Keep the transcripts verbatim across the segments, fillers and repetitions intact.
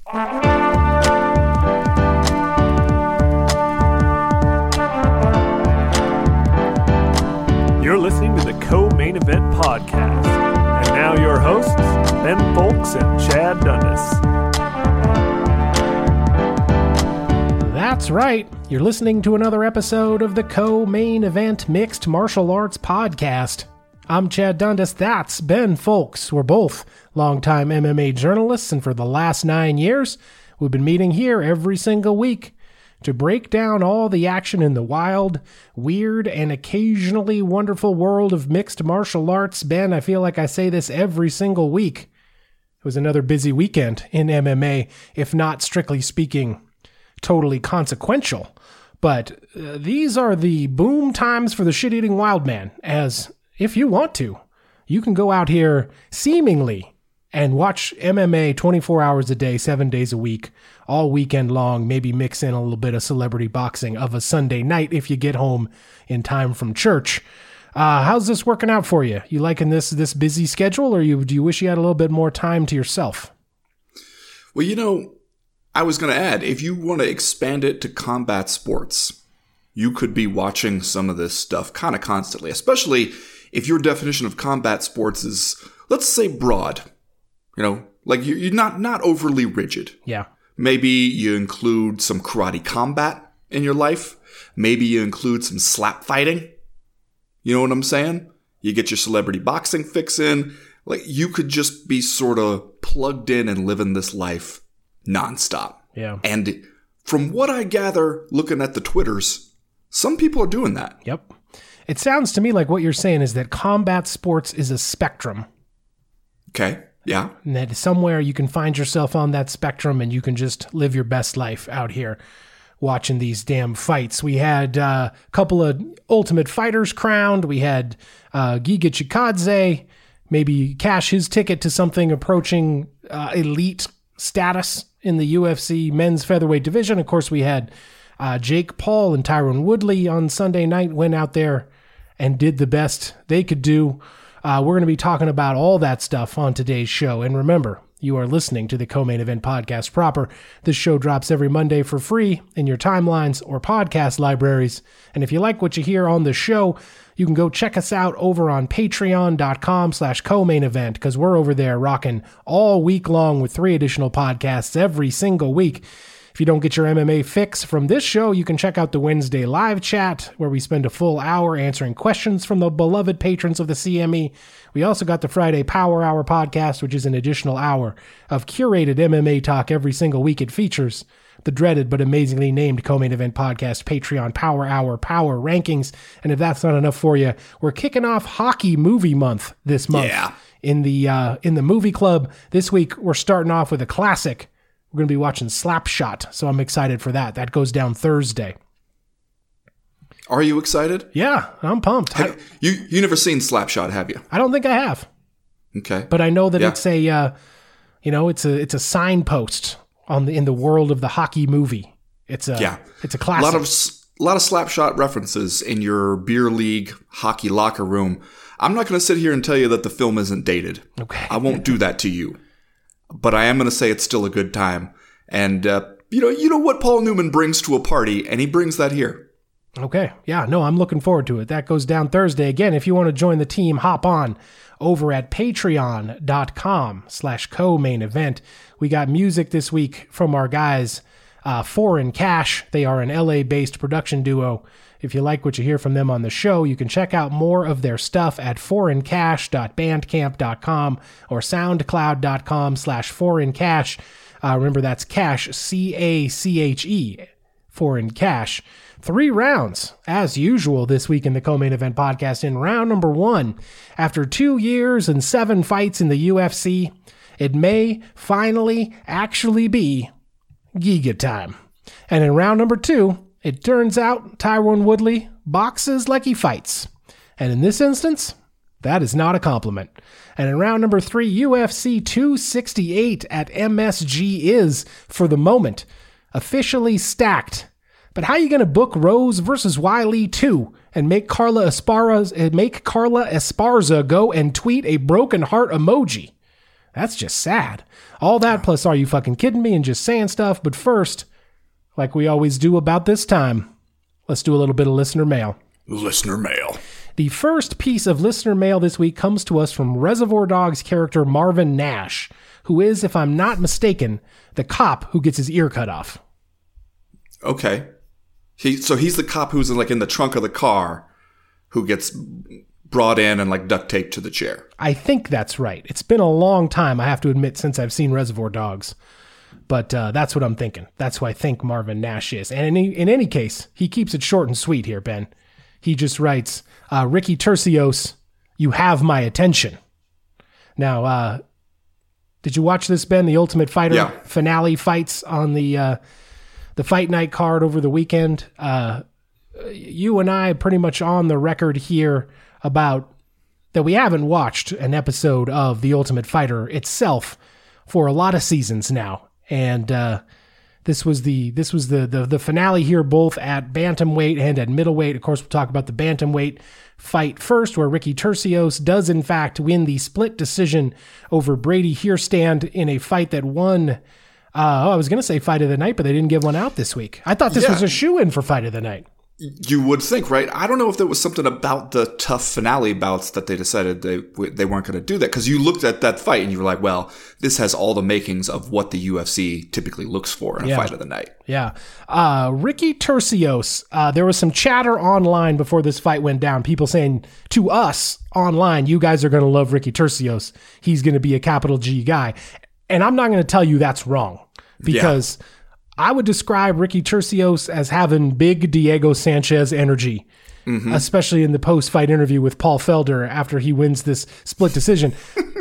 You're listening to the Co-Main Event Podcast. And now your hosts, Ben Folks and Chad Dundas. That's right. You're listening to another episode of the Co-Main Event Mixed Martial Arts Podcast. I'm Chad Dundas. That's Ben Folks. We're both longtime M M A journalists, and for the last nine years, we've been meeting here every single week to break down all the action in the wild, weird, and occasionally wonderful world of mixed martial arts. Ben, I feel like I say this every single week. It was another busy weekend in M M A, if not, strictly speaking, totally consequential. But uh, these are the boom times for the shit-eating wild man, as if you want to, you can go out here seemingly and watch M M A twenty-four hours a day, seven days a week, all weekend long, maybe mix in a little bit of celebrity boxing of a Sunday night if you get home in time from church. Uh, how's this working out for you? You liking this this busy schedule, or you do you wish you had a little bit more time to yourself? Well, you know, I was going to add, if you want to expand it to combat sports, you could be watching some of this stuff kind of constantly, especially if your definition of combat sports is, let's say, broad. You know, like you're not, not overly rigid. Yeah. Maybe you include some karate combat in your life. Maybe you include some slap fighting. You know what I'm saying? You get your celebrity boxing fix in. Like, you could just be sort of plugged in and living this life nonstop. Yeah. And from what I gather, looking at the Twitters, some people are doing that. Yep. It sounds to me like what you're saying is that combat sports is a spectrum. Okay. Yeah. And that somewhere you can find yourself on that spectrum and you can just live your best life out here watching these damn fights. We had uh, a couple of Ultimate Fighters crowned. We had uh, Giga Chikadze maybe cash his ticket to something approaching uh, elite status in the U F C men's featherweight division. Of course, we had uh, Jake Paul and Tyron Woodley on Sunday night, went out there and did the best they could do. Uh, we're going to be talking about all that stuff on today's show. And remember, you are listening to the Co-Main Event Podcast proper. This show drops every Monday for free in your timelines or podcast libraries. And if you like what you hear on the show, you can go check us out over on patreon.com slash co-main event, because we're over there rocking all week long with three additional podcasts every single week. If you don't get your M M A fix from this show, you can check out the Wednesday live chat, where we spend a full hour answering questions from the beloved patrons of the C M E. We also got the Friday Power Hour podcast, which is an additional hour of curated M M A talk every single week. It features the dreaded but amazingly named Co-Main Event Podcast Patreon Power Hour Power Rankings. And if that's not enough for you, we're kicking off Hockey Movie Month this month. Yeah. In the uh, in the movie club. This week, we're starting off with a classic. We're going to be watching Slapshot, so I'm excited for that. That goes down Thursday. Are you excited? Yeah, I'm pumped. Have, I, you you never seen Slapshot, have you? I don't think I have. Okay. But I know that yeah. it's a, uh, you know, it's a it's a signpost on the in the world of the hockey movie. It's a yeah. it's a classic. A lot of a lot of Slapshot references in your beer league hockey locker room. I'm not going to sit here and tell you that the film isn't dated. Okay. I won't do that to you. But I am going to say it's still a good time. And, uh, you know, you know what Paul Newman brings to a party, and he brings that here. Okay. Yeah, no, I'm looking forward to it. That goes down Thursday. Again, if you want to join the team, hop on over at patreon.com slash co-main event. We got music this week from our guys, uh, Foreign Cash. They are an L A-based production duo. If you like what you hear from them on the show, you can check out more of their stuff at foreign cash dot bandcamp dot com or soundcloud.com slash foreigncash. Uh, remember, that's cash, C A C H E, Foreign Cash. Three rounds, as usual, this week in the Co-Main Event Podcast. In round number one, after two years and seven fights in the U F C, it may finally actually be Giga time. And in round number two, it turns out Tyron Woodley boxes like he fights. And in this instance, that is not a compliment. And in round number three, U F C two sixty-eight at M S G is, for the moment, officially stacked. But how are you going to book Rose versus Wiley two and make Carla Esparza, make Carla Esparza go and tweet a broken heart emoji? That's just sad. All that plus Are You Fucking Kidding Me and just saying stuff. But first, like we always do about this time, let's do a little bit of listener mail. Listener mail. The first piece of listener mail this week comes to us from Reservoir Dogs character Marvin Nash, who is, if I'm not mistaken, the cop who gets his ear cut off. Okay. He so he's the cop who's in, like in the trunk of the car who gets brought in and like duct taped to the chair. I think that's right. It's been a long time, I have to admit, since I've seen Reservoir Dogs. But uh, that's what I'm thinking. That's who I think Marvin Nash is. And in any, in any case, he keeps it short and sweet here, Ben. He just writes, uh, Ricky Tercios, you have my attention. Now, uh, did you watch this, Ben? The Ultimate Fighter yeah. finale fights on the uh, the Fight Night card over the weekend. Uh, you and I are pretty much on the record here about that we haven't watched an episode of The Ultimate Fighter itself for a lot of seasons now. And uh, this was the this was the, the the finale here, both at bantamweight and at middleweight. Of course, we'll talk about the bantamweight fight first, where Ricky Tercios does in fact win the split decision over Brady Hierstand in a fight that won. Uh, oh, I was going to say Fight of the Night, but they didn't give one out this week. I thought this yeah. was a shoe-in for Fight of the Night. You would think, right? I don't know if there was something about the tough finale bouts that they decided they they weren't going to do that. Because you looked at that fight and you were like, well, this has all the makings of what the U F C typically looks for in a yeah. Fight of the Night. Yeah. Uh, Ricky Tercios, uh, there was some chatter online before this fight went down. People saying to us online, you guys are going to love Ricky Tercios. He's going to be a capital G guy. And I'm not going to tell you that's wrong. Because... Yeah. I would describe Ricky Tercios as having big Diego Sanchez energy, mm-hmm. especially in the post-fight interview with Paul Felder after he wins this split decision.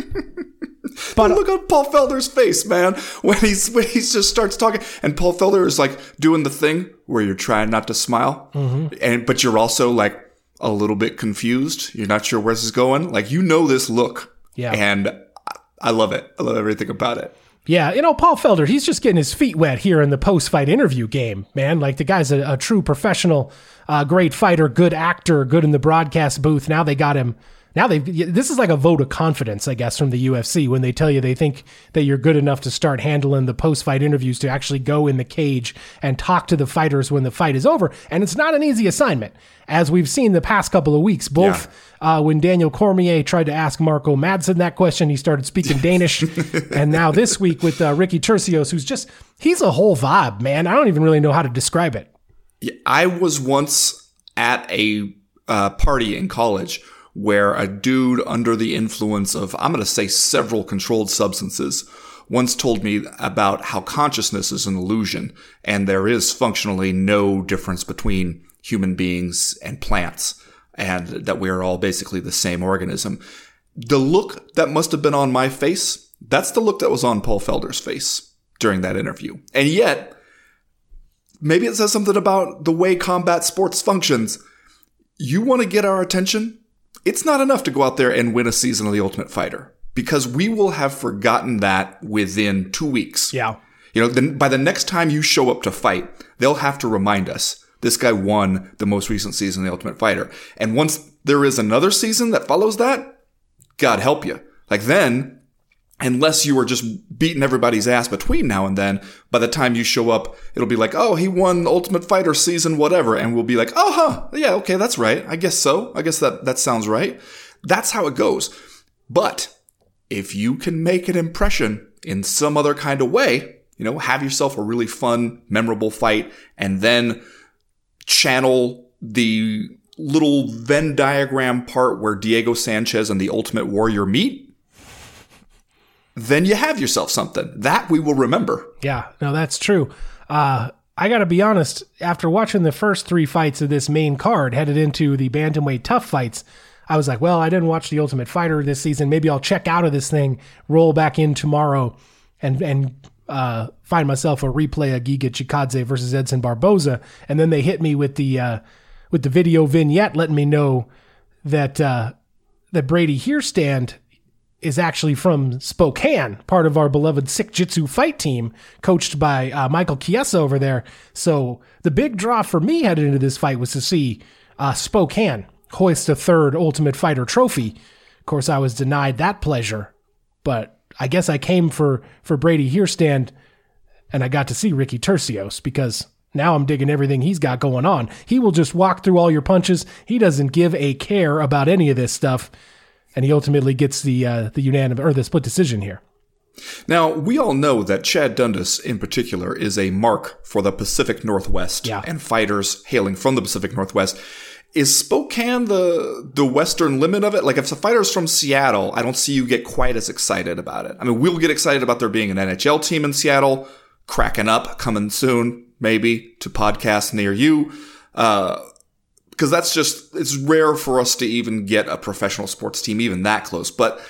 But look at Paul Felder's face, man, when he's when he just starts talking, and Paul Felder is like doing the thing where you're trying not to smile, mm-hmm. and but you're also like a little bit confused. You're not sure where this is going. Like, you know this look, yeah, and I love it. I love everything about it. Yeah, you know, Paul Felder, he's just getting his feet wet here in the post-fight interview game, man. Like, the guy's a, a true professional, uh, great fighter, good actor, good in the broadcast booth. Now they got him. Now they this is like a vote of confidence, I guess, from the U F C when they tell you they think that you're good enough to start handling the post-fight interviews, to actually go in the cage and talk to the fighters when the fight is over. And it's not an easy assignment, as we've seen the past couple of weeks. Both yeah. uh, when Daniel Cormier tried to ask Marco Madsen that question, he started speaking Danish. And now this week with uh, Ricky Tercios, who's just, he's a whole vibe, man. I don't even really know how to describe it. Yeah, I was once at a uh, party in college where a dude under the influence of, I'm going to say, several controlled substances once told me about how consciousness is an illusion, and there is functionally no difference between human beings and plants, and that we are all basically the same organism. The look that must have been on my face, that's the look that was on Paul Felder's face during that interview. And yet, maybe it says something about the way combat sports functions. You want to get our attention? It's not enough to go out there and win a season of The Ultimate Fighter, because we will have forgotten that within two weeks. Yeah. You know, then by the next time you show up to fight, they'll have to remind us, this guy won the most recent season of The Ultimate Fighter. And once there is another season that follows that, God help you. Like, then, unless you are just beating everybody's ass between now and then, by the time you show up, it'll be like, oh, he won Ultimate Fighter season whatever. And we'll be like, oh, huh, yeah, okay, that's right. I guess so. I guess that, that sounds right. That's how it goes. But if you can make an impression in some other kind of way, you know, have yourself a really fun, memorable fight, and then channel the little Venn diagram part where Diego Sanchez and the Ultimate Warrior meet, then you have yourself something that we will remember. Yeah, no, that's true. Uh, I got to be honest, after watching the first three fights of this main card headed into the bantamweight tough fights, I was like, well, I didn't watch The Ultimate Fighter this season. Maybe I'll check out of this thing, roll back in tomorrow, and and uh, find myself a replay of Giga Chikadze versus Edson Barboza. And then they hit me with the uh, with the video vignette letting me know that uh, that Brady Hierstand is actually from Spokane, part of our beloved Sick Jitsu fight team, coached by uh, Michael Chiesa over there. So the big draw for me headed into this fight was to see uh, Spokane hoist a third Ultimate Fighter trophy. Of course, I was denied that pleasure, but I guess I came for, for Brady Heerstand, and I got to see Ricky Tercios because now I'm digging everything he's got going on. He will just walk through all your punches. He doesn't give a care about any of this stuff, and he ultimately gets the uh, the unanimous or the split decision here. Now, we all know that Chad Dundas, in particular, is a mark for the Pacific Northwest yeah. and fighters hailing from the Pacific Northwest. Is Spokane the the western limit of it? Like, if the fighter's from Seattle, I don't see you get quite as excited about it. I mean, we'll get excited about there being an N H L team in Seattle, cracking up, coming soon, maybe, to podcasts near you. Uh, because that's just, it's rare for us to even get a professional sports team even that close. But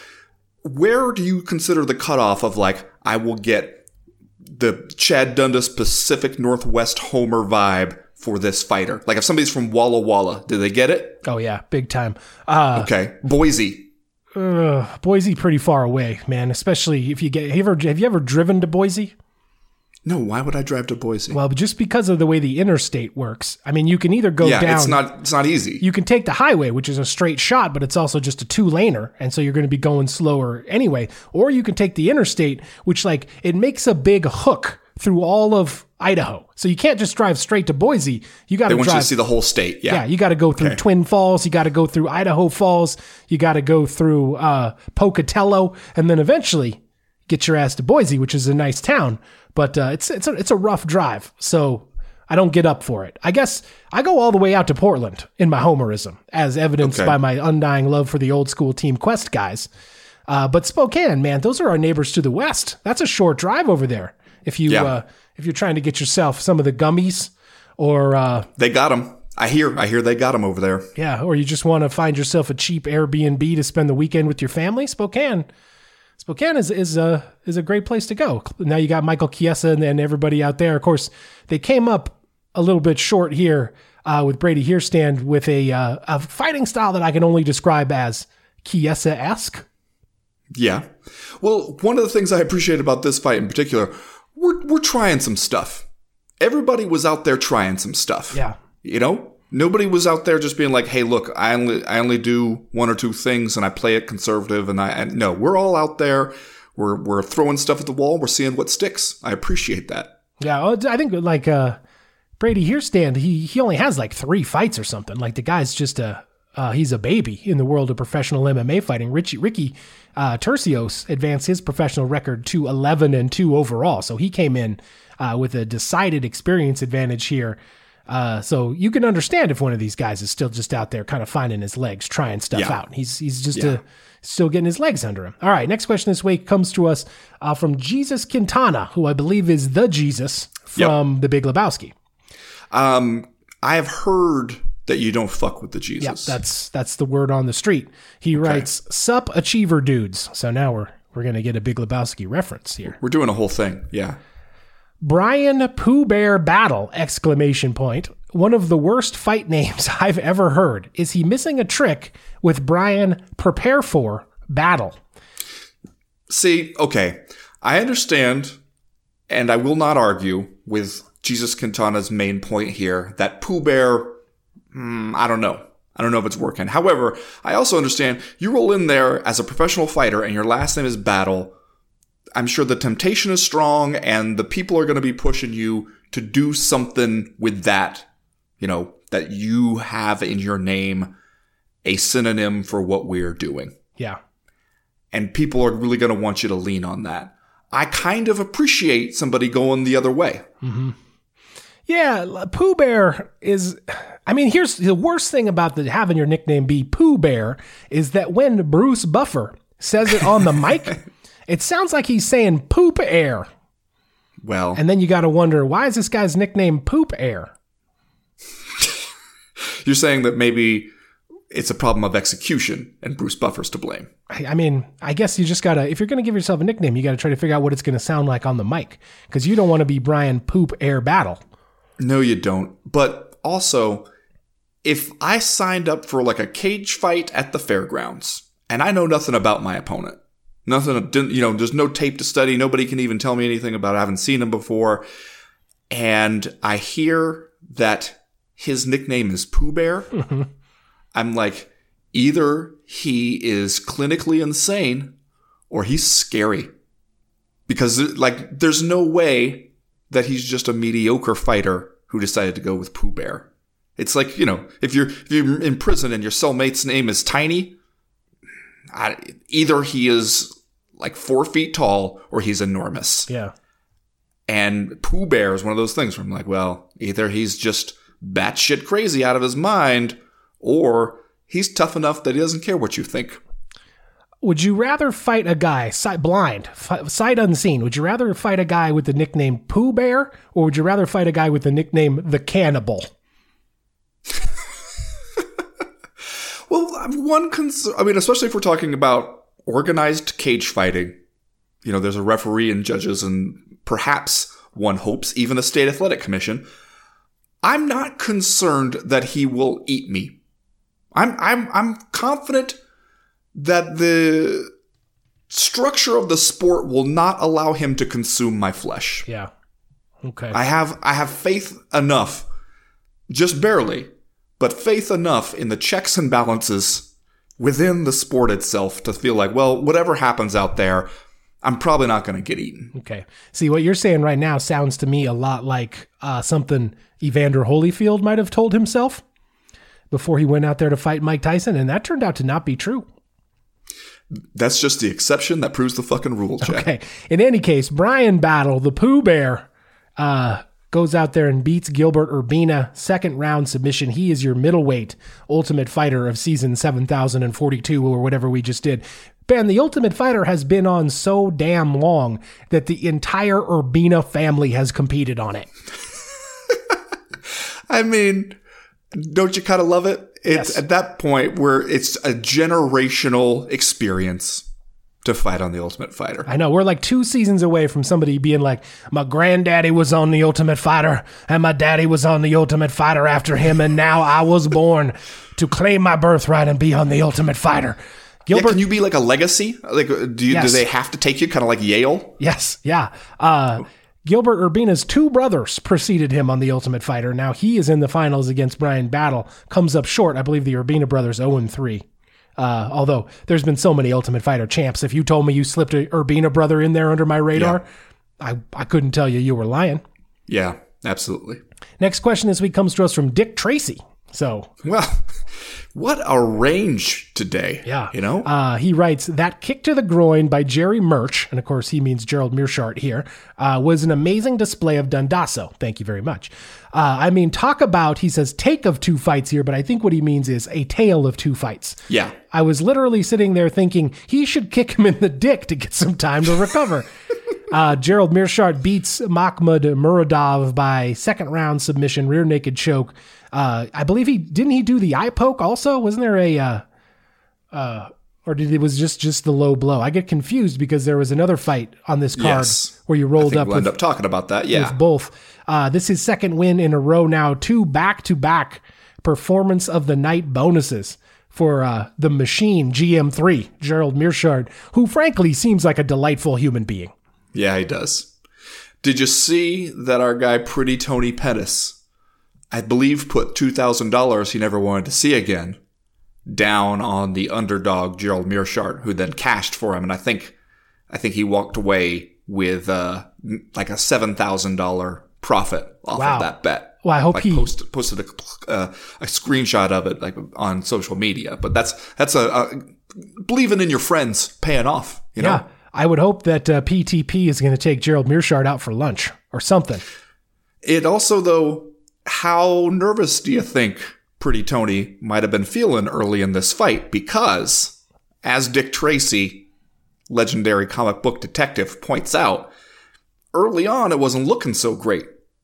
where do you consider the cutoff of, like, I will get the Chad Dundas Pacific Northwest homer vibe for this fighter? Like, if somebody's from Walla Walla, do they get it? Oh, yeah, big time. Uh, okay. Boise. Uh, Boise pretty far away, man, especially if you get, have you ever, have you ever driven to Boise? No, why would I drive to Boise? Well, just because of the way the interstate works. I mean, you can either go yeah, down. it's not it's not easy. You can take the highway, which is a straight shot, but it's also just a two-laner, and so you're going to be going slower anyway. Or you can take the interstate, which, like, it makes a big hook through all of Idaho. So you can't just drive straight to Boise. You got to drive. They want you to see the whole state. Yeah, yeah you got to go through okay. Twin Falls. You got to go through Idaho Falls. You got to go through uh, Pocatello, and then eventually get your ass to Boise, which is a nice town. But uh, it's it's a, it's a rough drive, so I don't get up for it. I guess I go all the way out to Portland in my homerism, as evidenced okay. by my undying love for the old school Team Quest guys. Uh, but Spokane, man, those are our neighbors to the west. That's a short drive over there. If you yeah. uh, if you're trying to get yourself some of the gummies, or uh, they got them. I hear I hear they got them over there. Yeah, or you just want to find yourself a cheap Airbnb to spend the weekend with your family. Spokane. Spokane is is a is a great place to go. Now you got Michael Chiesa and, and everybody out there. Of course, they came up a little bit short here uh, with Brady Heerstand with a uh, a fighting style that I can only describe as Chiesa-esque. Yeah. Well, one of the things I appreciate about this fight in particular, we're we're trying some stuff. Everybody was out there trying some stuff. Yeah. You know? Nobody was out there just being like, hey, look, I only I only do one or two things and I play it conservative. And I and no, we're all out there. We're we're throwing stuff at the wall. We're seeing what sticks. I appreciate that. Yeah, I think like uh, Brady Heerstand, he he only has like three fights or something. Like the guy's just a uh, he's a baby in the world of professional M M A fighting. Richie, Ricky uh, Tercios advanced his professional record to eleven and two overall. So he came in uh, with a decided experience advantage here. Uh, so you can understand if one of these guys is still just out there kind of finding his legs, trying stuff yeah. out. He's he's just yeah. uh, still getting his legs under him. All right, next question this week comes to us uh, from Jesus Quintana, who I believe is the Jesus from yep. The Big Lebowski. Um, I have heard that you don't fuck with the Jesus. Yep, that's that's the word on the street. He okay. writes, "Sup Achiever dudes." So now we're we're gonna get a Big Lebowski reference here. We're doing a whole thing, yeah. Brian Pooh Bear Battle! Exclamation point. One of the worst fight names I've ever heard. Is he missing a trick with Brian Prepare For Battle? See, okay. I understand, and I will not argue with Jesus Quintana's main point here that Pooh Bear, mm, I don't know. I don't know if it's working. However, I also understand you roll in there as a professional fighter and your last name is Battle. I'm sure the temptation is strong and the people are going to be pushing you to do something with that, you know, that you have in your name a synonym for what we're doing. Yeah. And people are really going to want you to lean on that. I kind of appreciate somebody going the other way. Mm-hmm. Yeah, Pooh Bear is, I mean, here's the worst thing about the, having your nickname be Pooh Bear is that when Bruce Buffer says it on the mic, it sounds like he's saying poop air. Well. And then you got to wonder, why is this guy's nickname Poop Air? You're saying that maybe it's a problem of execution and Bruce Buffer's to blame. I, I mean, I guess you just got to, if you're going to give yourself a nickname, you got to try to figure out what it's going to sound like on the mic. Because you don't want to be Brian Poop Air Battle. No, you don't. But also, if I signed up for like a cage fight at the fairgrounds and I know nothing about my opponent, nothing, you know, there's no tape to study. Nobody can even tell me anything about it. I haven't seen him before. And I hear that his nickname is Pooh Bear. I'm like, either he is clinically insane or he's scary. Because, like, there's no way that he's just a mediocre fighter who decided to go with Pooh Bear. It's like, you know, if you're if you're in prison and your cellmate's name is Tiny, I, either he is like four feet tall or he's enormous. Yeah. And Pooh Bear is one of those things where I'm like, well, either he's just batshit crazy out of his mind, or he's tough enough that he doesn't care what you think. Would you rather fight a guy sight blind, f- sight unseen? Would you rather fight a guy with the nickname Pooh Bear, or would you rather fight a guy with the nickname The Cannibal? Well, one concern, I mean, especially if we're talking about organized cage fighting, you know, there's a referee and judges and perhaps, one hopes, even a state athletic commission. I'm not concerned that he will eat me. I'm, I'm, I'm confident that the structure of the sport will not allow him to consume my flesh. Yeah. Okay. I have, I have faith enough, just barely, but faith enough in the checks and balances within the sport itself to feel like, well, whatever happens out there, I'm probably not going to get eaten. Okay. See, what you're saying right now sounds to me a lot like uh, something Evander Holyfield might have told himself before he went out there to fight Mike Tyson, and that turned out to not be true. That's just the exception that proves the fucking rule, Chad. Okay. In any case, Bryan Battle, the Pooh Bear, uh, goes out there and beats Gilbert Urbina, second round submission. He is your middleweight Ultimate Fighter of season seven thousand forty-two or whatever we just did. Ben, the Ultimate Fighter has been on so damn long that the entire Urbina family has competed on it. I mean, don't you kind of love it? It's Yes. at that point where it's a generational experience to fight on the Ultimate Fighter. I know, we're like two seasons away from somebody being like, my granddaddy was on the Ultimate Fighter, and my daddy was on the Ultimate Fighter after him, and now I was born to claim my birthright and be on the Ultimate Fighter. Gilbert, Yeah, can you be like a legacy? Like, do you, Yes. do they have to take you kind of like Yale? Yes, yeah. Uh, Gilbert Urbina's two brothers preceded him on the Ultimate Fighter. Now he is in the finals against Bryan Battle. Comes up short. I believe the Urbina brothers oh and three. Uh, although there's been so many Ultimate Fighter champs. If you told me you slipped a Urbina brother in there under my radar, I, I couldn't tell you you were lying. Yeah, absolutely. Next question this week comes to us from Dick Tracy. So, Well, what a range today. yeah. You know? Uh, he writes, that kick to the groin by Jerry Murch, and of course he means Gerald Mearshart here, uh, was an amazing display of Dundasso. Thank you very much. Uh, I mean, talk about, he says, take of two fights here, but I think what he means is a tale of two fights. Yeah. I was literally sitting there thinking he should kick him in the dick to get some time to recover. Uh, Gerald Mearshart beats Mahmoud Muradov by second round submission, rear naked choke. Uh, I believe he didn't he do the eye poke also? Wasn't there a, uh, uh, or did it was just just the low blow? I get confused because there was another fight on this card Yes. where you I rolled think up we'll with, end up talking about that. Yeah. with both. Uh, this is second win in a row now. Two back to back performance of the night bonuses for uh, the machine G M three, Gerald Mearshart, who frankly seems like a delightful human being. Yeah, he does. Did you see that our guy Pretty Tony Pettis, I believe, put two thousand dollars he never wanted to see again down on the underdog Gerald Mearshart, who then cashed for him, and I think I think he walked away with uh, like a seven thousand dollars profit off Wow. of that bet. Well, I hope like he posted, posted a, uh, a screenshot of it like on social media. But that's that's a, a believing in your friends paying off. You know. Yeah, I would hope that uh, P T P is going to take Gerald Mearshart out for lunch or something. It also, though, how nervous do you think Pretty Tony might have been feeling early in this fight? Because, as Dick Tracy, legendary comic book detective, points out, early on it wasn't looking so great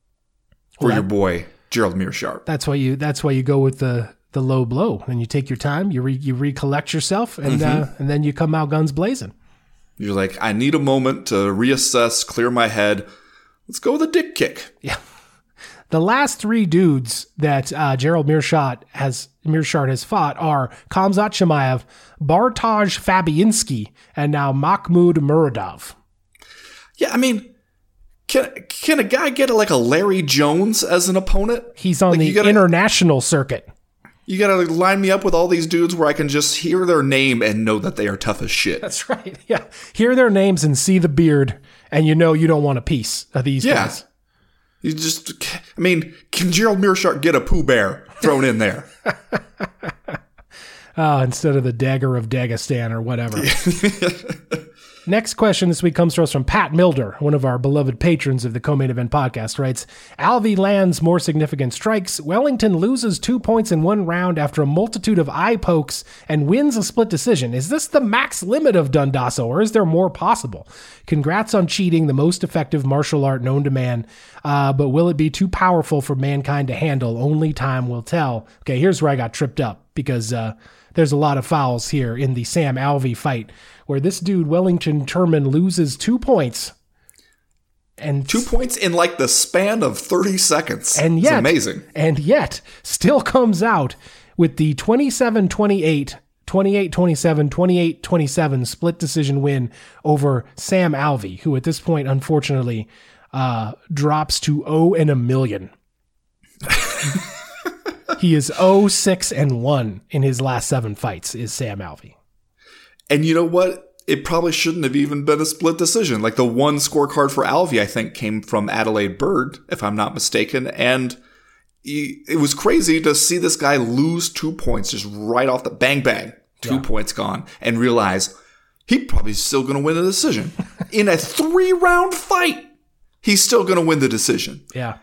for Well, your boy Gerald Mearshart. That's why you. That's why you go with the the low blow, and you take your time. You re, you recollect yourself, and Mm-hmm. uh, and then you come out guns blazing. You're like, I need a moment to reassess, clear my head. Let's go with a dick kick. Yeah. The last three dudes that uh, Gerald Mearshart has Mearshart has fought are Khamzat Chimaev, Bartosz Fabianski, and now Mahmoud Muradov. Yeah, I mean, can can a guy get like a Larry Jones as an opponent? He's on Like, the you gotta- international circuit. You got to line me up with all these dudes where I can just hear their name and know that they are tough as shit. That's right. Yeah. Hear their names and see the beard, and you know you don't want a piece of these yeah. guys. You just, I mean, can Gerald Meerschaert get a Pooh Bear thrown in there? uh, instead of the dagger of Dagestan or whatever. Next question this week comes to us from Pat Milder, one of our beloved patrons of the Co-Main Event podcast, writes, Alvey lands more significant strikes. Wellington loses two points in one round after a multitude of eye pokes and wins a split decision. Is this the max limit of Dundasso, or is there more possible? Congrats on cheating, the most effective martial art known to man, uh, but will it be too powerful for mankind to handle? Only time will tell. Okay, here's where I got tripped up, because uh, there's a lot of fouls here in the Sam Alvey fight, where this dude, Wellington Turman, loses two points. And two points in like the span of thirty seconds. And yet, it's amazing. And yet, still comes out with the twenty-seven twenty-eight, twenty-eight twenty-seven, twenty-eight twenty-seven split decision win over Sam Alvey, who at this point, unfortunately, uh, drops to oh and a million. He is oh six and one in his last seven fights, is Sam Alvey. And you know what? It probably shouldn't have even been a split decision. Like the one scorecard for Alvey, I think, came from Adelaide Bird, if I'm not mistaken. And he, it was crazy to see this guy lose two points just right off the bang, bang. Two yeah. points gone. And realize he's probably still going to win the decision. In a three-round fight, he's still going to win the decision. Yeah.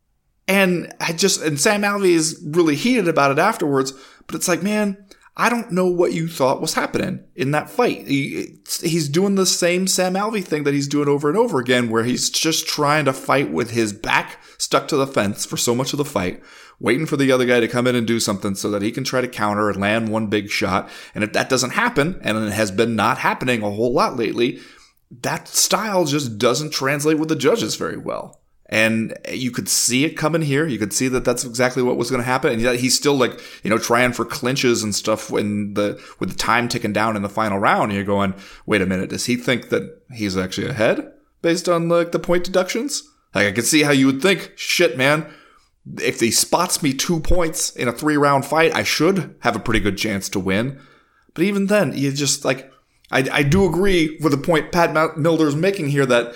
And I just, and Sam Alvey is really heated about it afterwards, but it's like, man, I don't know what you thought was happening in that fight. He, he's doing the same Sam Alvey thing that he's doing over and over again, where he's just trying to fight with his back stuck to the fence for so much of the fight, waiting for the other guy to come in and do something so that he can try to counter and land one big shot. And if that doesn't happen, and it has been not happening a whole lot lately, that style just doesn't translate with the judges very well. And you could see it coming here. You could see that that's exactly what was going to happen. And yet he's still like, you know, trying for clinches and stuff when the, with the time ticking down in the final round. And you're going, wait a minute. Does he think that he's actually ahead based on like the point deductions? Like I could see how you would think, shit, man, if he spots me two points in a three round fight, I should have a pretty good chance to win. But even then, you just like, I, I do agree with the point Pat Milder's making here that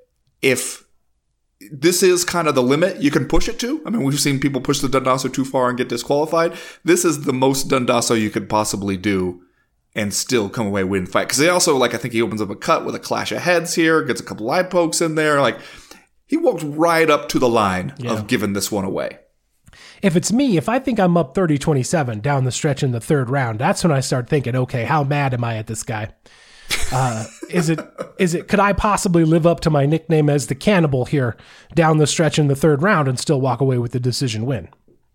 if this is kind of the limit you can push it to. I mean, we've seen people push the Dundasso too far and get disqualified. This is the most Dundasso you could possibly do and still come away win fight. Because they also, like, I think he opens up a cut with a clash of heads here, gets a couple eye pokes in there. Like, he walked right up to the line yeah. of giving this one away. If it's me, if I think I'm up thirty twenty-seven down the stretch in the third round, that's when I start thinking, okay, how mad am I at this guy? Uh, is it, is it, could I possibly live up to my nickname as the Cannibal here down the stretch in the third round and still walk away with the decision win?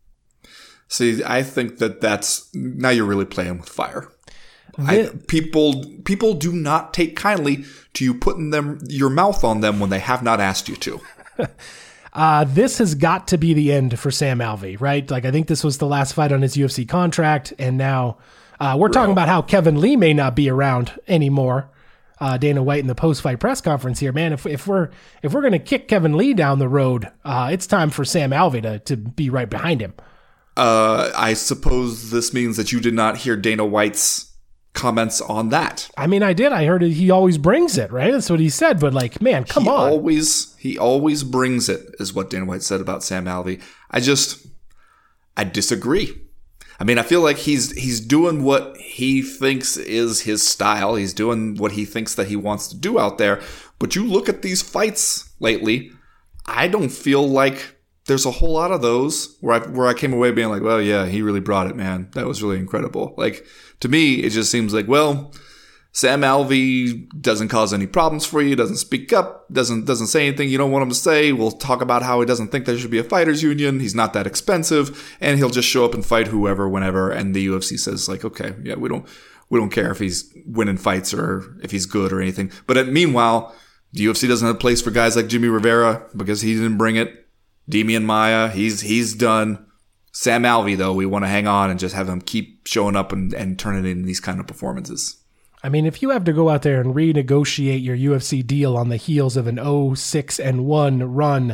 See, I think that that's, now you're really playing with fire. The, I, people, people do not take kindly to you putting them, your mouth on them when they have not asked you to. uh, this has got to be the end for Sam Alvey, right? Like, I think this was the last fight on his U F C contract, and now Uh, we're talking about how Kevin Lee may not be around anymore. Uh, Dana White in the post-fight press conference here, man. If if we're if we're gonna kick Kevin Lee down the road, uh, it's time for Sam Alvey to to be right behind him. Uh, I suppose this means that you did not hear Dana White's comments on that. I mean, I did. I heard it, he always brings it, right? That's what he said. But like, man, come he on. Always he always brings it, is what Dana White said about Sam Alvey. I just I disagree. I mean, I feel like he's he's doing what he thinks is his style. He's doing what he thinks that he wants to do out there. But you look at these fights lately, I don't feel like there's a whole lot of those where I where I came away being like, well, yeah, he really brought it, man. That was really incredible. Like, to me, it just seems like, well, Sam Alvey doesn't cause any problems for you, doesn't speak up, doesn't doesn't say anything you don't want him to say. We'll talk about how he doesn't think there should be a fighters union. He's not that expensive, and he'll just show up and fight whoever, whenever. And the U F C says like, okay, yeah, we don't we don't care if he's winning fights or if he's good or anything. But at, meanwhile, the U F C doesn't have a place for guys like Jimmy Rivera because he didn't bring it. Demian Maia, he's he's done. Sam Alvey, though, we want to hang on and just have him keep showing up and, and turning in these kind of performances. I mean, if you have to go out there and renegotiate your U F C deal on the heels of an oh six and one run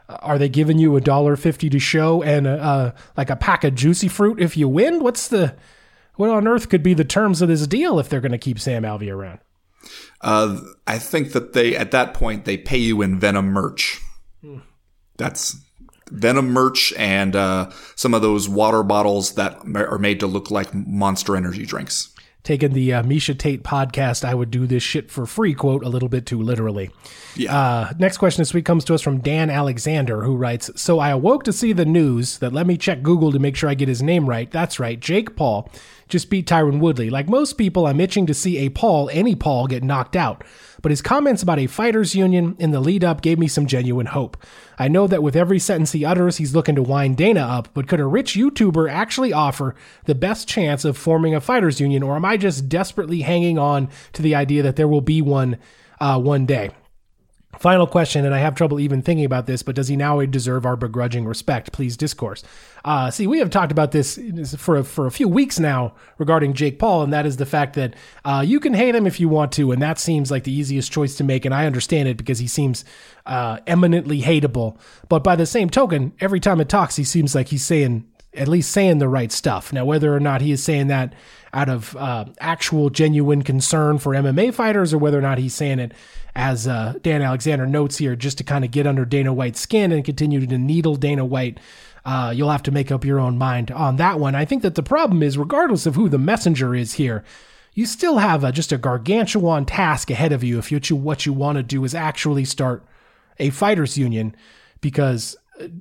are they giving you a dollar fifty to show and a, uh, like a pack of Juicy Fruit if you win? What's the what on earth could be the terms of this deal if they're going to keep Sam Alvey around? Uh, I think that they at that point they pay you in Venom merch. Hmm. That's Venom merch and uh, some of those water bottles that are made to look like Monster Energy drinks. Taking the uh, Misha Tate podcast, I would do this shit for free quote a little bit too literally. Yeah. Uh, next question this week comes to us from Dan Alexander, who writes, so I awoke to see the news that let me check Google to make sure I get his name right. That's right. Jake Paul just beat Tyron Woodley. Like most people, I'm itching to see a Paul, any Paul, get knocked out. But his comments about a fighters union in the lead up gave me some genuine hope. I know that with every sentence he utters, he's looking to wind Dana up, but could a rich YouTuber actually offer the best chance of forming a fighters union, or am I just desperately hanging on to the idea that there will be one uh, one day? Final question, and I have trouble even thinking about this, but does he now deserve our begrudging respect? Please discourse. Uh, see, we have talked about this for a, for a few weeks now regarding Jake Paul, and that is the fact that uh, you can hate him if you want to, and that seems like the easiest choice to make, and I understand it because he seems uh, eminently hateable. But by the same token, every time it talks, he seems like he's saying, at least saying the right stuff. Now, whether or not he is saying that out of uh, actual genuine concern for M M A fighters, or whether or not he's saying it as uh, Dan Alexander notes here, just to kind of get under Dana White's skin and continue to needle Dana White, uh, you'll have to make up your own mind on that one. I think that the problem is, regardless of who the messenger is here, you still have a, just a gargantuan task ahead of you if you, what you want to do is actually start a fighters union, because,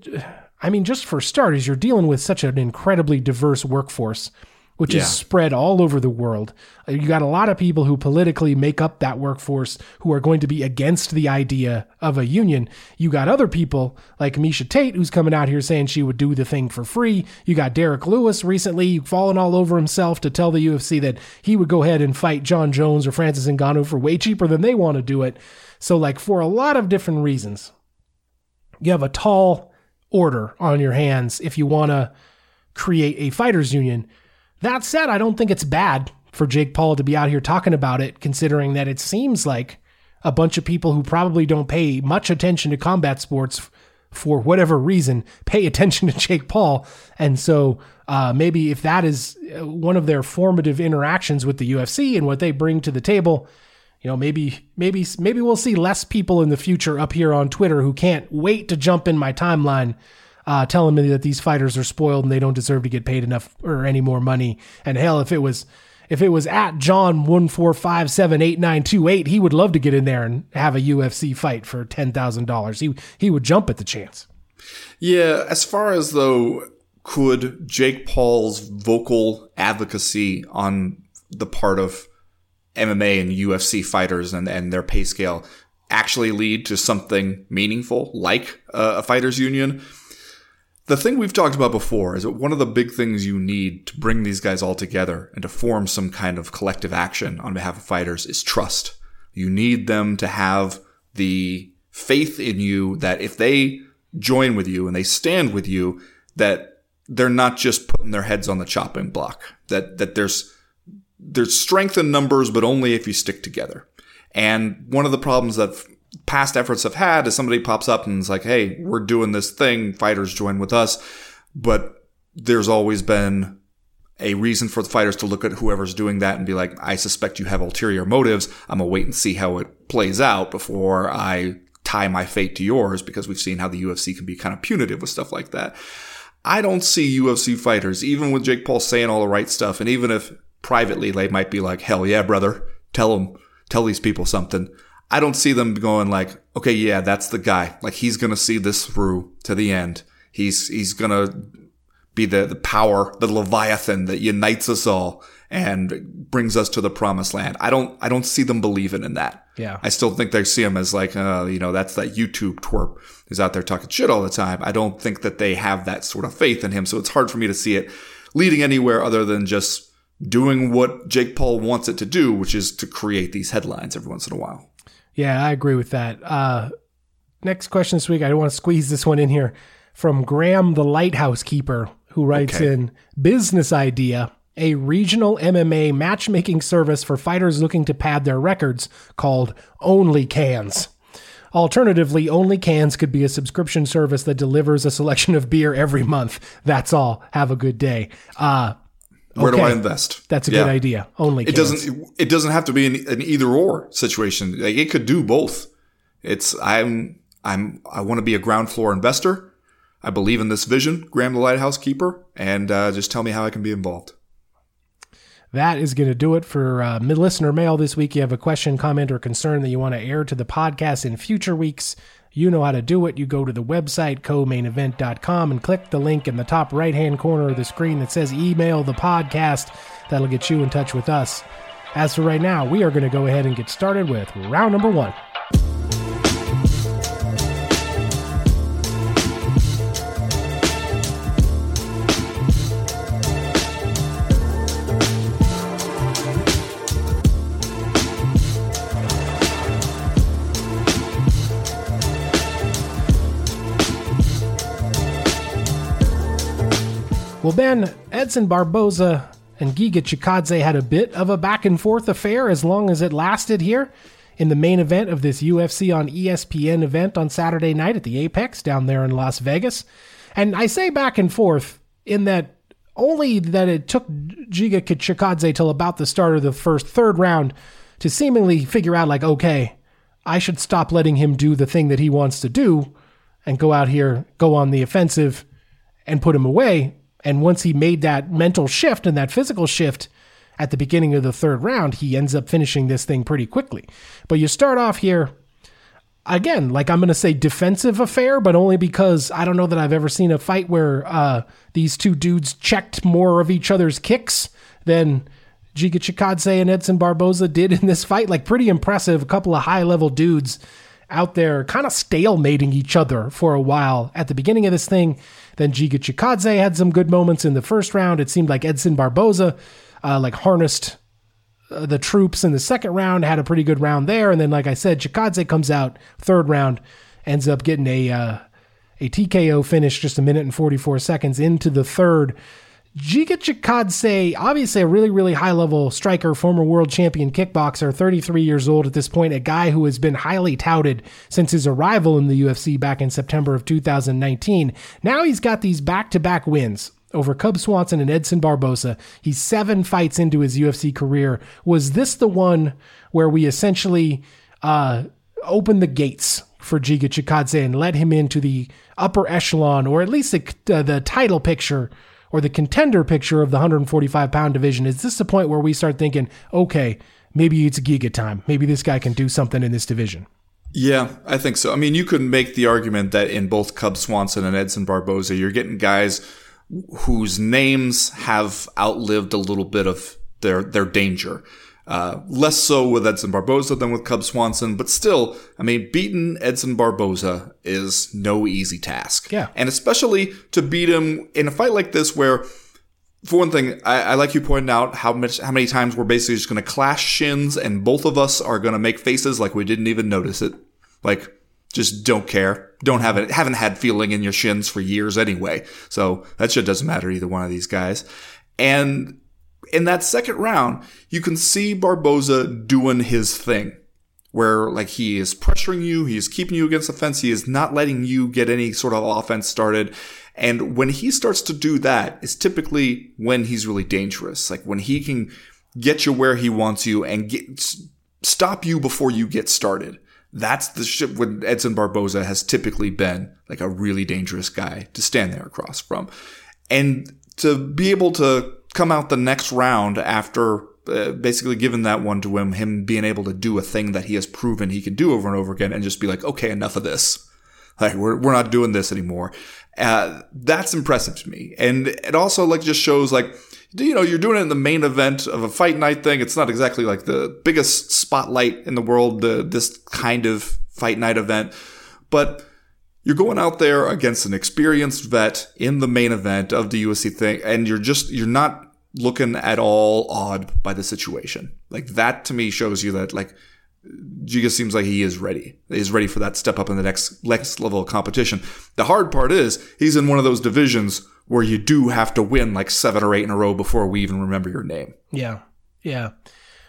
I mean, just for starters, you're dealing with such an incredibly diverse workforce, which yeah. is spread all over the world. You got a lot of people who politically make up that workforce who are going to be against the idea of a union. You got other people like Misha Tate, who's coming out here saying she would do the thing for free. You got Derek Lewis recently falling all over himself to tell the U F C that he would go ahead and fight John Jones or Francis Ngannou for way cheaper than they want to do it. So like for a lot of different reasons, you have a tall order on your hands if you want to create a fighters union. That said, I don't think it's bad for Jake Paul to be out here talking about it, considering that it seems like a bunch of people who probably don't pay much attention to combat sports f- for whatever reason pay attention to Jake Paul. And so uh, maybe if that is one of their formative interactions with the U F C and what they bring to the table, you know, maybe maybe maybe we'll see less people in the future up here on Twitter who can't wait to jump in my timeline Uh, telling me that these fighters are spoiled and they don't deserve to get paid enough or any more money. And hell, if it was if it was at John one four five seven eight nine two eight, he would love to get in there and have a U F C fight for ten thousand dollars. He he would jump at the chance. Yeah, as far as though, could Jake Paul's vocal advocacy on the part of M M A and U F C fighters and, and their pay scale actually lead to something meaningful like uh, a fighters union? The thing we've talked about before is that one of the big things you need to bring these guys all together and to form some kind of collective action on behalf of fighters is trust. You need them to have the faith in you that if they join with you and they stand with you, that they're not just putting their heads on the chopping block, that, that there's, there's strength in numbers, but only if you stick together. And one of the problems that past efforts have had is somebody pops up and is like, hey, we're doing this thing, fighters join with us. But there's always been a reason for the fighters to look at whoever's doing that and be like, I suspect you have ulterior motives. I'm going to wait and see how it plays out before I tie my fate to yours, because we've seen how the U F C can be kind of punitive with stuff like that. I don't see U F C fighters, even with Jake Paul saying all the right stuff, and even if privately they might be like, hell yeah, brother, tell them, tell these people something. I don't see them going like, okay, yeah, that's the guy. Like, he's going to see this through to the end. He's, he's going to be the, the power, the Leviathan that unites us all and brings us to the promised land. I don't, I don't see them believing in that. Yeah. I still think they see him as like, uh, you know, that's that YouTube twerp who's out there talking shit all the time. I don't think that they have that sort of faith in him. So it's hard for me to see it leading anywhere other than just doing what Jake Paul wants it to do, which is to create these headlines every once in a while. Yeah, I agree with that. Uh, next question this week, I don't want to squeeze this one in here, from Graham the Lighthouse Keeper, who writes okay. in, business idea, a regional M M A matchmaking service for fighters looking to pad their records called Only Cans. Alternatively, Only Cans could be a subscription service that delivers a selection of beer every month. That's all. Have a good day. Uh, Where okay. do I invest? That's a Yeah. good idea. Only It Cans. doesn't. It doesn't have to be an, an either or situation. Like, it could do both. It's I'm I'm I want to be a ground floor investor. I believe in this vision, Graham the Lighthouse Keeper, and uh, just tell me how I can be involved. That is going to do it for uh, listener mail this week. You have a question, comment, or concern that you want to air to the podcast in future weeks, you know how to do it. You go to the website, co main event dot com, and click the link in the top right-hand corner of the screen that says email the podcast. That'll get you in touch with us. As for right now, we are going to go ahead and get started with round number one. Well, Ben, Edson Barboza and Giga Chikadze had a bit of a back-and-forth affair as long as it lasted here in the main event of this U F C on E S P N event on Saturday night at the Apex down there in Las Vegas. And I say back and forth in that only that it took Giga Chikadze till about the start of the first third round to seemingly figure out, like, okay, I should stop letting him do the thing that he wants to do and go out here, go on the offensive and put him away. And once he made that mental shift and that physical shift at the beginning of the third round, he ends up finishing this thing pretty quickly. But you start off here, again, like I'm going to say defensive affair, but only because I don't know that I've ever seen a fight where uh, these two dudes checked more of each other's kicks than Giga Chikadze and Edson Barboza did in this fight. Like, pretty impressive. A couple of high-level dudes out there kind of stalemating each other for a while at the beginning of this thing. Then Giga Chikadze had some good moments in the first round. It seemed like Edson Barboza uh, like harnessed uh, the troops in the second round, had a pretty good round there. And then, like I said, Chikadze comes out third round, ends up getting a uh, a T K O finish just a minute and forty-four seconds into the third. Giga Chikadze, obviously a really, really high-level striker, former world champion kickboxer, thirty-three years old at this point, a guy who has been highly touted since his arrival in the U F C back in September of two thousand nineteen. Now he's got these back-to-back wins over Cub Swanson and Edson Barboza. He's seven fights into his U F C career. Was this the one where we essentially uh, opened the gates for Giga Chikadze and let him into the upper echelon, or at least the, uh, the title picture or the contender picture of the one forty-five pound division? Is this the point where we start thinking, okay, maybe it's Giga time. Maybe this guy can do something in this division? Yeah, I think so. I mean, you could make the argument that in both Cub Swanson and Edson Barboza, you're getting guys whose names have outlived a little bit of their, their danger. Uh, less so with Edson Barboza than with Cub Swanson, but still, I mean, beating Edson Barboza is no easy task. Yeah. And especially to beat him in a fight like this where, for one thing, I, I like you pointed out how much, how many times we're basically just going to clash shins and both of us are going to make faces like we didn't even notice it. Like, just don't care. Don't have it. Haven't had feeling in your shins for years anyway. So that shit doesn't matter, either one of these guys. And in that second round, you can see Barboza doing his thing where, like, he is pressuring you. He is keeping you against the fence. He is not letting you get any sort of offense started. And when he starts to do that, is typically when he's really dangerous. Like, when he can get you where he wants you and get, stop you before you get started. That's the shit when Edson Barboza has typically been like a really dangerous guy to stand there across from. And to be able to come out the next round after uh, basically giving that one to him, him being able to do a thing that he has proven he can do over and over again and just be like, okay, enough of this. Like, we're, we're not doing this anymore. Uh, that's impressive to me. And it also like just shows like, you know, you're doing it in the main event of a fight night thing. It's not exactly like the biggest spotlight in the world, the, this kind of fight night event, but you're going out there against an experienced vet in the main event of the U F C thing, and you're just, you're not looking at all awed by the situation. Like, that to me shows you that, like, Giga seems like he is ready. He's ready for that step up in the next, next level of competition. The hard part is he's in one of those divisions where you do have to win like seven or eight in a row before we even remember your name. Yeah. Yeah.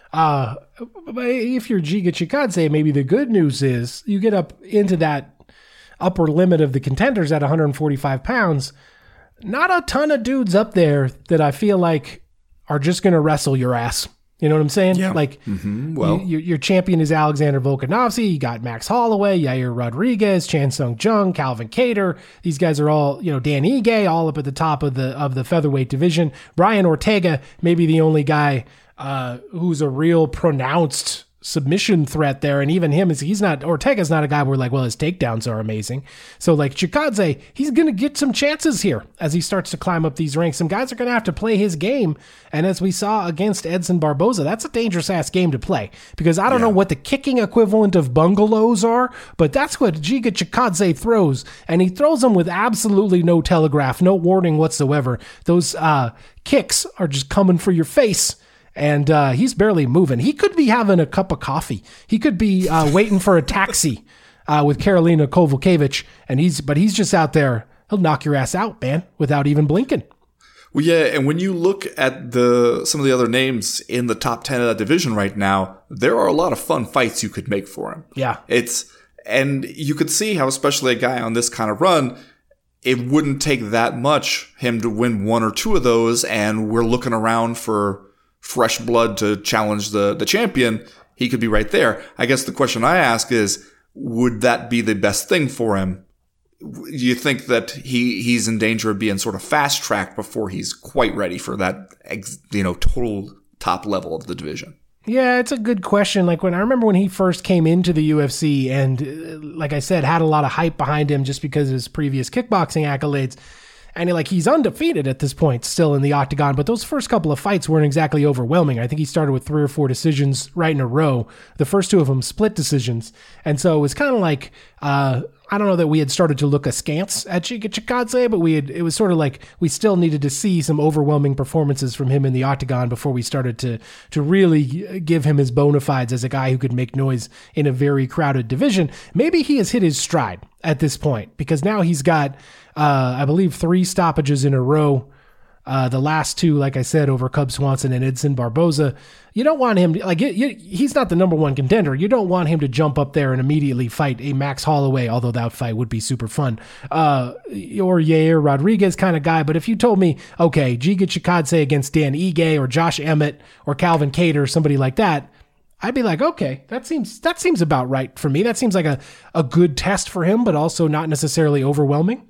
Uh, but if you're Giga Chikadze, maybe the good news is you get up into that upper limit of the contenders at one hundred forty-five pounds. Not a ton of dudes up there that I feel like are just going to wrestle your ass. You know what I'm saying? Yeah. Like, mm-hmm. well, you, your champion is Alexander Volkanovski. You got Max Holloway, Yair Rodriguez, Chan Sung Jung, Calvin Kattar. These guys are all, you know, Dan Ige, all up at the top of the of the featherweight division. Brian Ortega, maybe the only guy uh, who's a real pronounced submission threat there, and even him is he's not Ortega's not a guy where like, well, his takedowns are amazing. So like Chikadze, he's gonna get some chances here as he starts to climb up these ranks. Some guys are gonna have to play his game, and as we saw against Edson Barboza, that's a dangerous ass game to play because I don't yeah. know what the kicking equivalent of bungalows are, but that's what Giga Chikadze throws, and he throws them with absolutely no telegraph, no warning whatsoever. Those uh, kicks are just coming for your face. And uh, he's barely moving. He could be having a cup of coffee. He could be uh, waiting for a taxi uh, with Karolina Kowalkiewicz. And he's, but he's just out there. He'll knock your ass out, man, without even blinking. Well, yeah, and when you look at the some of the other names in the top ten of that division right now, there are a lot of fun fights you could make for him. Yeah, it's and you could see how, especially a guy on this kind of run, it wouldn't take that much him to win one or two of those, and we're looking around for fresh blood to challenge the, the champion. He could be right there. I guess the question I ask is, would that be the best thing for him? Do you think that he, he's in danger of being sort of fast tracked before he's quite ready for that, you know, total top level of the division? Yeah, it's a good question. Like when I remember when he first came into the U F C and uh, like I said, had a lot of hype behind him just because of his previous kickboxing accolades. And like he's undefeated at this point, still in the octagon. But those first couple of fights weren't exactly overwhelming. I think he started with three or four decisions right in a row. The first two of them split decisions. And so it was kind of like, uh, I don't know that we had started to look askance at Giga Chikadze, but we had, it was sort of like we still needed to see some overwhelming performances from him in the octagon before we started to, to really give him his bona fides as a guy who could make noise in a very crowded division. Maybe he has hit his stride at this point because now he's got, uh, I believe, three stoppages in a row. Uh, the last two, like I said, over Cub Swanson and Edson Barboza. You don't want him to, like, you, you, he's not the number one contender. You don't want him to jump up there and immediately fight a Max Holloway, although that fight would be super fun, uh, or Yair Rodriguez kind of guy. But if you told me, okay, Giga Chikadze against Dan Ige or Josh Emmett or Calvin Kattar or somebody like that, I'd be like, okay, that seems that seems about right for me. That seems like a, a good test for him, but also not necessarily overwhelming.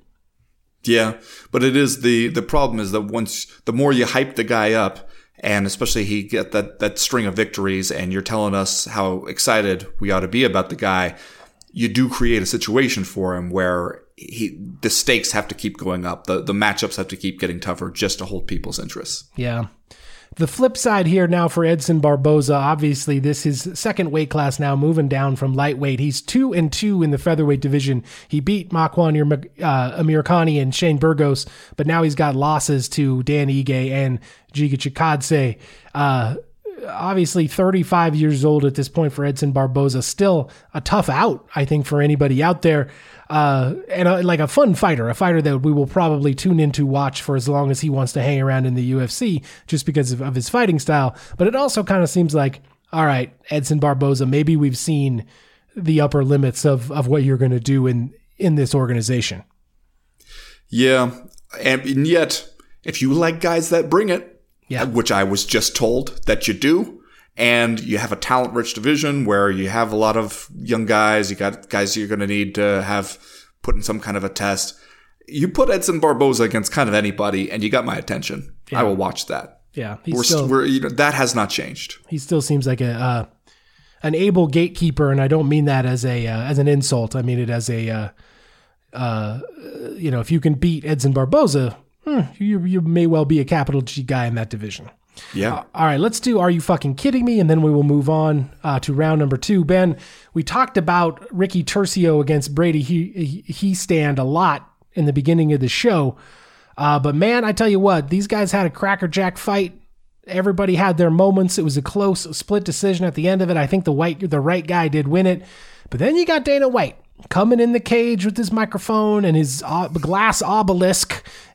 Yeah, but it is the the problem is that once the more you hype the guy up, and especially he get that that string of victories, and you're telling us how excited we ought to be about the guy, you do create a situation for him where he the stakes have to keep going up, the the matchups have to keep getting tougher just to hold people's interests. Yeah. The flip side here now for Edson Barboza, obviously this is second weight class now, moving down from lightweight. He's two and two in the featherweight division. He beat Makwan uh, Amirkhani and Shane Burgos, but now he's got losses to Dan Ige and Giga Chikadze. Uh, obviously thirty-five years old at this point for Edson Barboza. Still a tough out, I think, for anybody out there. Uh, and a, like a fun fighter, a fighter that we will probably tune in to watch for as long as he wants to hang around in the U F C just because of, of his fighting style. But it also kind of seems like, all right, Edson Barboza, maybe we've seen the upper limits of, of what you're going to do in, in this organization. Yeah. And, and yet, if you like guys that bring it, yeah. which I was just told that you do, and you have a talent-rich division where you have a lot of young guys, you got guys you're going to need to have put in some kind of a test. You put Edson Barboza against kind of anybody, and you got my attention. Yeah. I will watch that. Yeah, he's we're, still, we're, you know, that has not changed. He still seems like a uh, an able gatekeeper, and I don't mean that as a uh, as an insult. I mean it as a uh, uh, you know, if you can beat Edson Barboza, hmm, you you may well be a capital G guy in that division. Yeah. Uh, all right, let's do Are You Fucking Kidding Me? And then we will move on uh, to round number two. Ben, we talked about Ricky Turcio against Brady he, he stand a lot in the beginning of the show. Uh, but man, I tell you what, these guys had a crackerjack fight. Everybody had their moments. It was a close split decision at the end of it. I think the white, the right guy did win it. But then you got Dana White coming in the cage with his microphone and his uh, glass obelisk,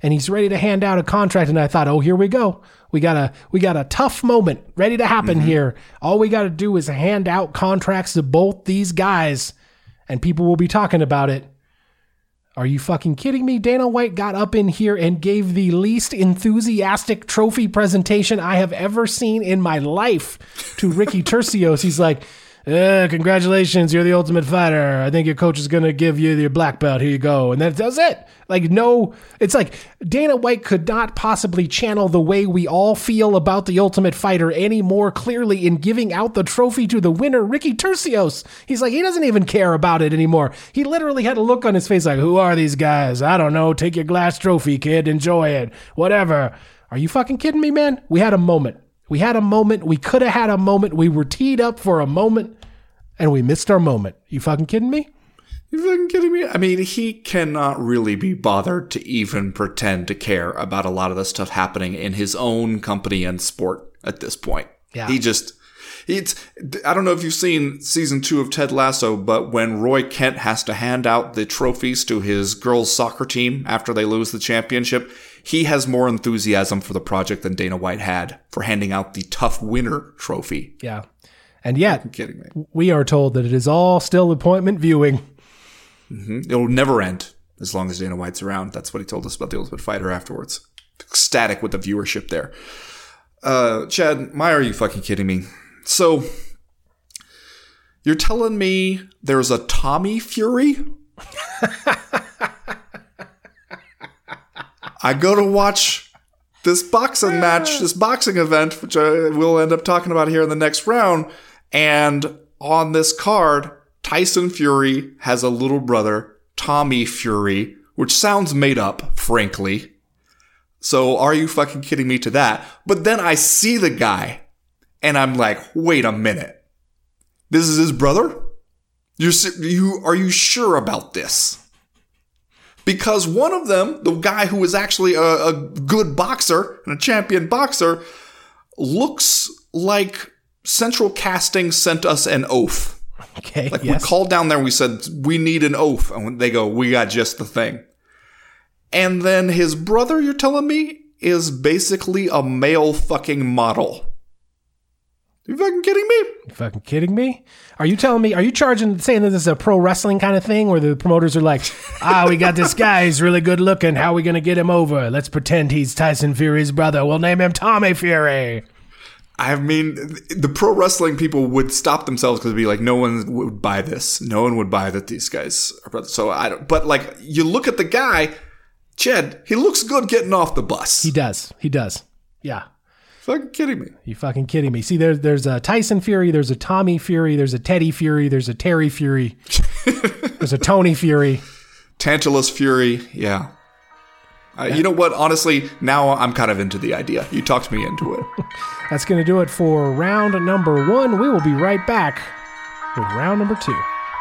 and he's ready to hand out a contract. And I thought, oh, here we go. We got a we got a tough moment ready to happen mm-hmm. here. All we got to do is hand out contracts to both these guys, and people will be talking about it. Are you fucking kidding me? Dana White got up in here and gave the least enthusiastic trophy presentation I have ever seen in my life to Ricky Turcios. He's like, uh, congratulations, you're the Ultimate Fighter. I think your coach is going to give you your black belt. Here you go. And that does it. Like, no, it's like Dana White could not possibly channel the way we all feel about the Ultimate Fighter any more clearly in giving out the trophy to the winner, Ricky Turcios. He's like, he doesn't even care about it anymore. He literally had a look on his face like, who are these guys? I don't know. Take your glass trophy, kid. Enjoy it. Whatever. Are you fucking kidding me, man? We had a moment. We had a moment. We could have had a moment. We were teed up for a moment, and we missed our moment. You fucking kidding me? You fucking kidding me? I mean, he cannot really be bothered to even pretend to care about a lot of the stuff happening in his own company and sport at this point. Yeah. He just, it's, I don't know if you've seen season two of Ted Lasso, but when Roy Kent has to hand out the trophies to his girls' soccer team after they lose the championship, he has more enthusiasm for the project than Dana White had for handing out the tough winner trophy. Yeah. And yet, You're kidding me. We are told that it is all still appointment viewing. Mm-hmm. It'll never end as long as Dana White's around. That's what he told us about the Ultimate Fighter afterwards. Ecstatic with the viewership there. Uh, Chad, why are you fucking kidding me? So, you're telling me there's a Tommy Fury? I go to watch this boxing match, this boxing event, which I will end up talking about here in the next round. And on this card, Tyson Fury has a little brother, Tommy Fury, which sounds made up, frankly. So are you fucking kidding me to that? But then I see the guy, and I'm like, wait a minute. This is his brother? You're, you, are you sure about this? Because one of them, the guy who is actually a, a good boxer and a champion boxer, looks like Central Casting sent us an oath. Okay. Like yes. we called down there and we said, we need an oath. And they go, we got just the thing. And then his brother, you're telling me, is basically a male fucking model. You fucking kidding me? You fucking kidding me? Are you telling me, are you charging, saying that this is a pro wrestling kind of thing where the promoters are like, ah, we got this guy, he's really good looking, how are we going to get him over? Let's pretend he's Tyson Fury's brother. We'll name him Tommy Fury. I mean, the pro wrestling people would stop themselves because it'd be like, no one would buy this. No one would buy that these guys are brothers. So I don't, but like, you look at the guy, Chad, he looks good getting off the bus. He does. He does. Yeah. Fucking kidding me. You fucking kidding me. See, there's there's a Tyson Fury, there's a Tommy Fury, there's a Teddy Fury, there's a Terry Fury, there's a Tony Fury. Tantalus Fury, yeah. Uh, yeah. You know what? Honestly, now I'm kind of into the idea. You talked me into it. That's going to do it for round number one. We will be right back with round number two.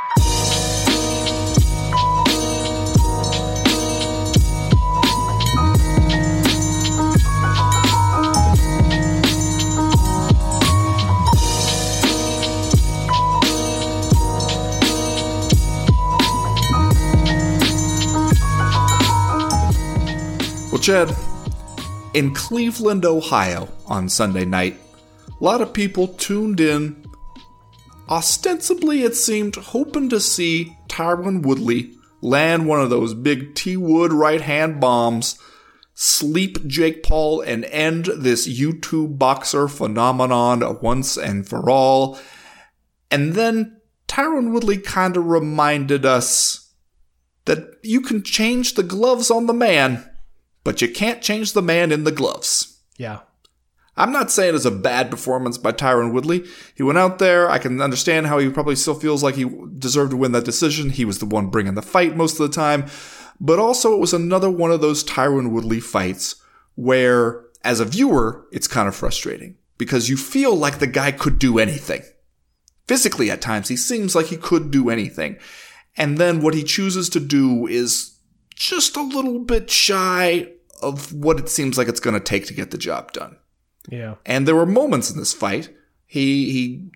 Chad, in Cleveland, Ohio on Sunday night, a lot of people tuned in, ostensibly it seemed, hoping to see Tyron Woodley land one of those big T-Wood right-hand bombs, sleep Jake Paul, and end this YouTube boxer phenomenon once and for all. And then Tyron Woodley kind of reminded us that you can change the gloves on the man, but you can't change the man in the gloves. Yeah. I'm not saying it's a bad performance by Tyron Woodley. He went out there. I can understand how he probably still feels like he deserved to win that decision. He was the one bringing the fight most of the time. But also it was another one of those Tyron Woodley fights where, as a viewer, it's kind of frustrating. Because you feel like the guy could do anything. Physically, at times, he seems like he could do anything. And then what he chooses to do is just a little bit shy of what it seems like it's going to take to get the job done. Yeah. And there were moments in this fight. He he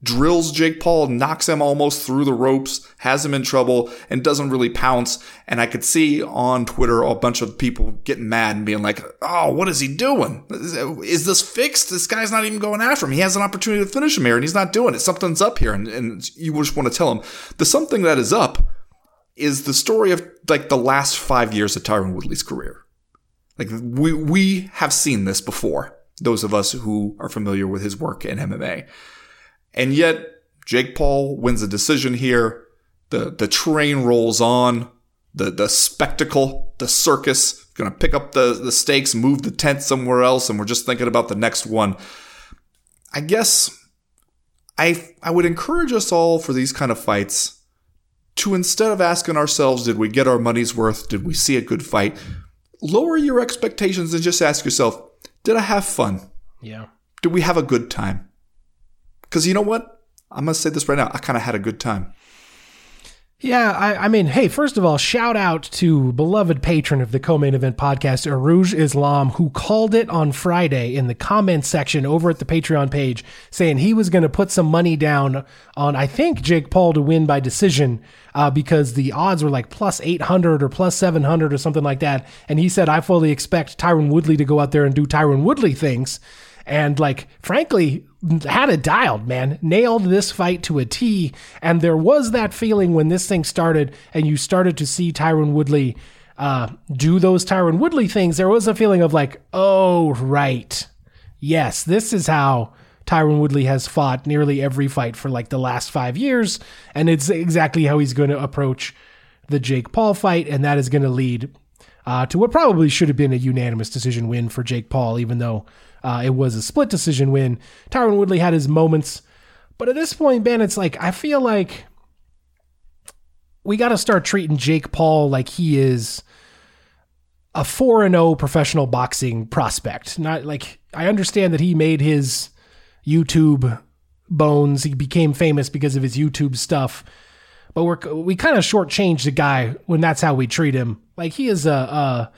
drills Jake Paul, knocks him almost through the ropes, has him in trouble, and doesn't really pounce. And I could see on Twitter a bunch of people getting mad and being like, oh, what is he doing? Is this fixed? This guy's not even going after him. He has an opportunity to finish him here, and he's not doing it. Something's up here, and, and you just want to tell him. The something that is up is the story of like the last five years of Tyron Woodley's career. Like we we have seen this before, those of us who are familiar with his work in M M A. And yet, Jake Paul wins a decision here. The the train rolls on. The the spectacle, the circus, going to pick up the, the stakes, move the tent somewhere else, and we're just thinking about the next one. I guess I I would encourage us all for these kind of fights to, instead of asking ourselves, did we get our money's worth? Did we see a good fight? Lower your expectations and just ask yourself, did I have fun? Yeah. Did we have a good time? Because you know what? I'm going to say this right now. I kind of had a good time. Yeah, I, I mean, hey, first of all, shout out to beloved patron of the Co-Main Event podcast, Arouge Islam, who called it on Friday in the comments section over at the Patreon page, saying he was going to put some money down on, I think, Jake Paul to win by decision uh, because the odds were like plus eight hundred or plus seven hundred or something like that. And he said, I fully expect Tyron Woodley to go out there and do Tyron Woodley things. And like, frankly, had it dialed, man, nailed this fight to a T. And there was that feeling when this thing started and you started to see Tyron Woodley uh, do those Tyron Woodley things. There was a feeling of like, oh, right. Yes, this is how Tyron Woodley has fought nearly every fight for like the last five years. And it's exactly how he's going to approach the Jake Paul fight. And that is going to lead uh, to what probably should have been a unanimous decision win for Jake Paul, even though Uh, it was a split decision win. Tyron Woodley had his moments. But at this point, Ben, it's like, I feel like we got to start treating Jake Paul like he is a four and oh professional boxing prospect. Not like, I understand that he made his YouTube bones. He became famous because of his YouTube stuff. But we're, we kind of shortchanged the guy when that's how we treat him. Like, he is a, a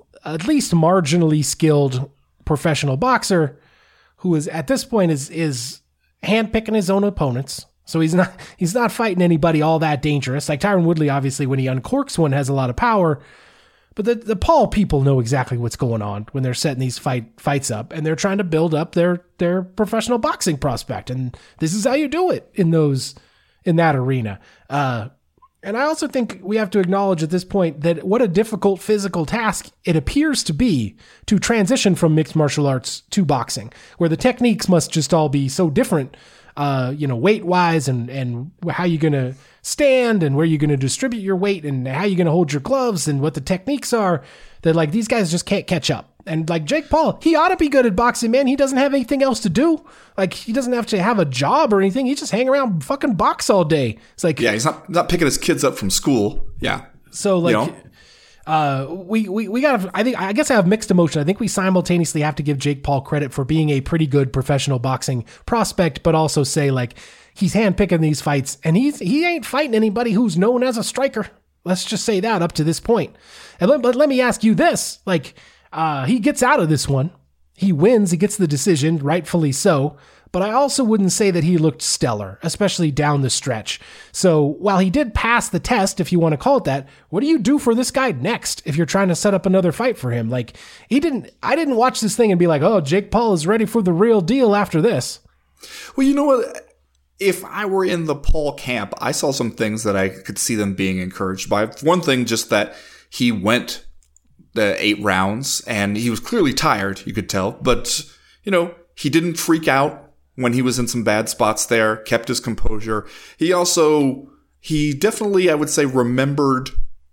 at least marginally skilled professional boxer who is at this point is is handpicking his own opponents. So he's not he's not fighting anybody all that dangerous. Like Tyron Woodley, obviously, when he uncorks one, has a lot of power. But the, the Paul people know exactly what's going on when they're setting these fight fights up, and they're trying to build up their their professional boxing prospect. And this is how you do it in those in that arena. Uh, And I also think we have to acknowledge at this point that what a difficult physical task it appears to be to transition from mixed martial arts to boxing, where the techniques must just all be so different, uh, you know, weight-wise and, and how you're going to stand and where you're going to distribute your weight and how you're going to hold your gloves and what the techniques are, that, like, these guys just can't catch up. And, like, Jake Paul, he ought to be good at boxing, man. He doesn't have anything else to do. Like, he doesn't have to have a job or anything. He just hang around and fucking box all day. It's like, yeah, he's not not picking his kids up from school. Yeah. So, like, you know? uh, we, we, we got to, I think, I guess I have mixed emotion. I think we simultaneously have to give Jake Paul credit for being a pretty good professional boxing prospect, but also say, like, he's handpicking these fights and he's, he ain't fighting anybody who's known as a striker. Let's just say that up to this point. And let, but let me ask you this, like, Uh, he gets out of this one. He wins. He gets the decision, rightfully so. But I also wouldn't say that he looked stellar, especially down the stretch. So while he did pass the test, if you want to call it that, what do you do for this guy next if you're trying to set up another fight for him? Like, he didn't, I didn't watch this thing and be like, oh, Jake Paul is ready for the real deal after this. Well, you know what? If I were in the Paul camp, I saw some things that I could see them being encouraged by. One thing, just that he went the eight rounds and he was clearly tired, you could tell, but you know, he didn't freak out when he was in some bad spots there, kept his composure. He also, he definitely, I would say, remembered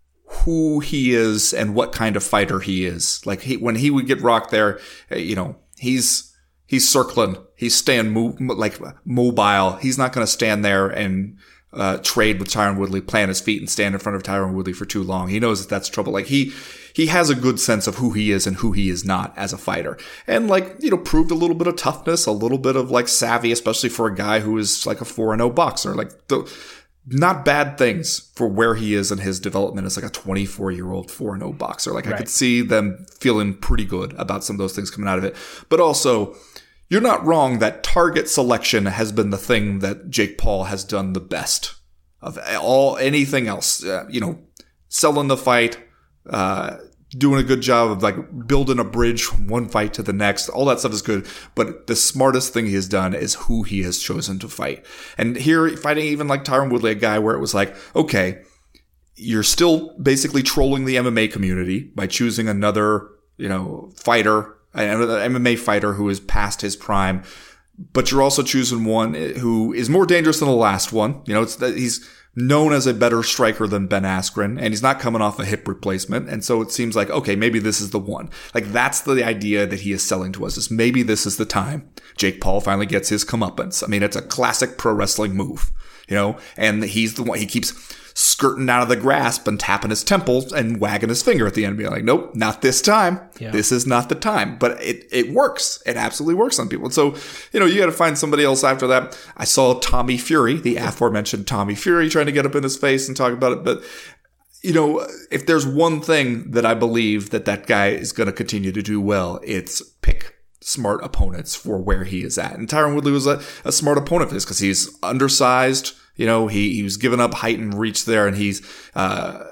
who he is and what kind of fighter he is. Like he, when he would get rocked there, you know, he's, he's circling, he's staying mo- like mobile. He's not going to stand there and Uh, trade with Tyron Woodley, plant his feet and stand in front of Tyron Woodley for too long. He knows that that's trouble. Like he, he has a good sense of who he is and who he is not as a fighter. And like, you know, proved a little bit of toughness, a little bit of like savvy, especially for a guy who is like a four and oh boxer. Like the, not bad things for where he is in his development as like a twenty-four year old four and oh boxer. Like right. I could see them feeling pretty good about some of those things coming out of it. But also, you're not wrong that target selection has been the thing that Jake Paul has done the best of all anything else. Uh, you know, selling the fight, uh, doing a good job of like building a bridge from one fight to the next. All that stuff is good. But the smartest thing he has done is who he has chosen to fight. And here, fighting even like Tyron Woodley, a guy where it was like, okay, you're still basically trolling the M M A community by choosing another, you know, fighter, another M M A fighter who is past his prime. But you're also choosing one who is more dangerous than the last one. You know, it's that he's known as a better striker than Ben Askren, and he's not coming off a hip replacement. And so it seems like, okay, maybe this is the one. Like, that's the idea that he is selling to us, is maybe this is the time Jake Paul finally gets his comeuppance. I mean, it's a classic pro wrestling move, you know, and he's the one, he keeps skirting out of the grasp and tapping his temples and wagging his finger at the end, being like, nope, not this time. Yeah. This is not the time. But it, it works. It absolutely works on people. And so, you know, you got to find somebody else after that. I saw Tommy Fury, the aforementioned Tommy Fury, trying to get up in his face and talk about it. But, you know, if there's one thing that I believe that that guy is going to continue to do well, it's pick smart opponents for where he is at. And Tyron Woodley was a, a smart opponent for this because he's undersized. You know, he, he was giving up height and reach there, and he's uh,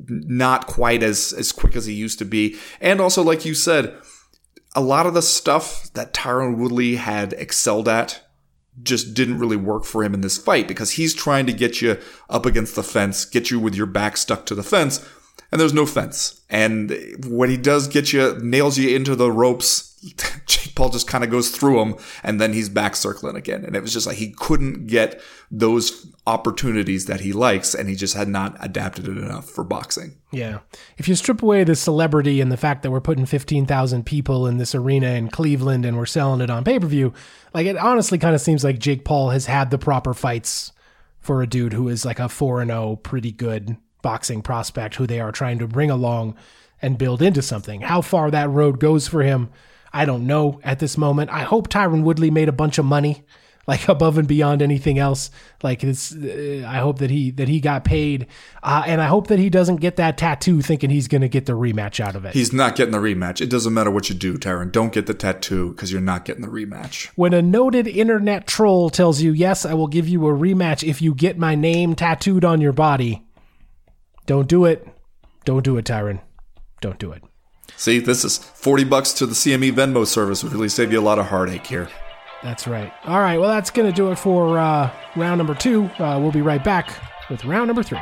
not quite as, as quick as he used to be. And also, like you said, a lot of the stuff that Tyron Woodley had excelled at just didn't really work for him in this fight because he's trying to get you up against the fence, get you with your back stuck to the fence, and there's no fence. And when he does get you, nails you into the ropes, Jake Paul just kind of goes through him, and then he's back circling again. And it was just like he couldn't get those opportunities that he likes, and he just had not adapted it enough for boxing. Yeah. If you strip away the celebrity and the fact that we're putting fifteen thousand people in this arena in Cleveland and we're selling it on pay-per-view, like it honestly kind of seems like Jake Paul has had the proper fights for a dude who is like a four and oh pretty good boxing prospect who they are trying to bring along and build into something. How far that road goes for him, I don't know at this moment. I hope Tyron Woodley made a bunch of money, like above and beyond anything else. Like it's, uh, I hope that he that he got paid, uh, and I hope that he doesn't get that tattoo thinking he's going to get the rematch out of it. He's not getting the rematch. It doesn't matter what you do, Tyron. Don't get the tattoo because you're not getting the rematch. When a noted internet troll tells you, "Yes, I will give you a rematch if you get my name tattooed on your body," don't do it. Don't do it, Tyron. Don't do it. See, this is forty bucks to the C M E Venmo service would really save you a lot of heartache here. That's right. All right, well, that's going to do it for uh, round number two. Uh, we'll be right back with round number three.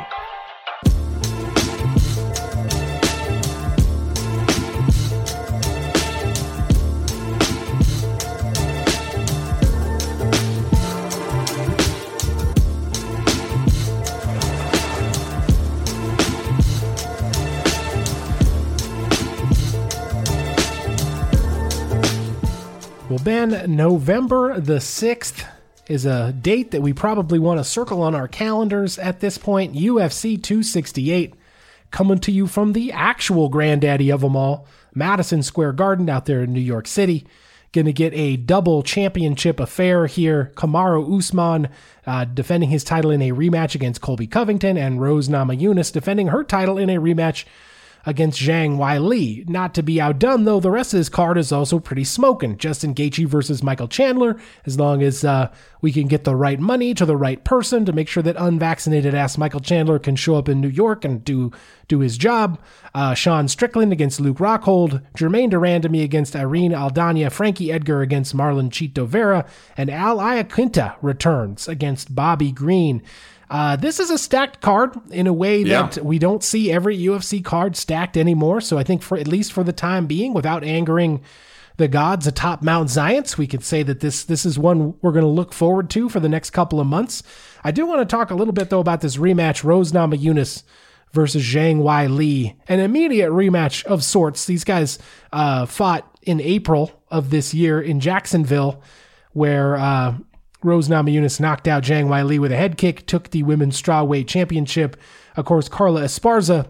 Well, Ben, November the sixth is a date that we probably want to circle on our calendars at this point. U F C two sixty-eight coming to you from the actual granddaddy of them all, Madison Square Garden out there in New York City. Going to get a double championship affair here. Kamaru Usman uh, defending his title in a rematch against Colby Covington, and Rose Namajunas defending her title in a rematch against Zhang Weili. Not to be outdone, though, the rest of this card is also pretty smoking. Justin Gaethje versus Michael Chandler, as long as uh, we can get the right money to the right person to make sure that unvaccinated-ass Michael Chandler can show up in New York and do do his job. Uh, Sean Strickland against Luke Rockhold, Jermaine Durandamy against Irene Aldana, Frankie Edgar against Marlon Chito Vera, and Al Iaquinta returns against Bobby Green. Uh, this is a stacked card in a way that yeah. we don't see every U F C card stacked anymore. So I think for at least for the time being, without angering the gods atop Mount Zion, we could say that this this is one we're going to look forward to for the next couple of months. I do want to talk a little bit, though, about this rematch, Rose Namajunas versus Zhang Weili, an immediate rematch of sorts. These guys uh, fought in April of this year in Jacksonville, where uh, Rose Namajunas knocked out Zhang Weili with a head kick, took the women's strawweight championship. Of course, Carla Esparza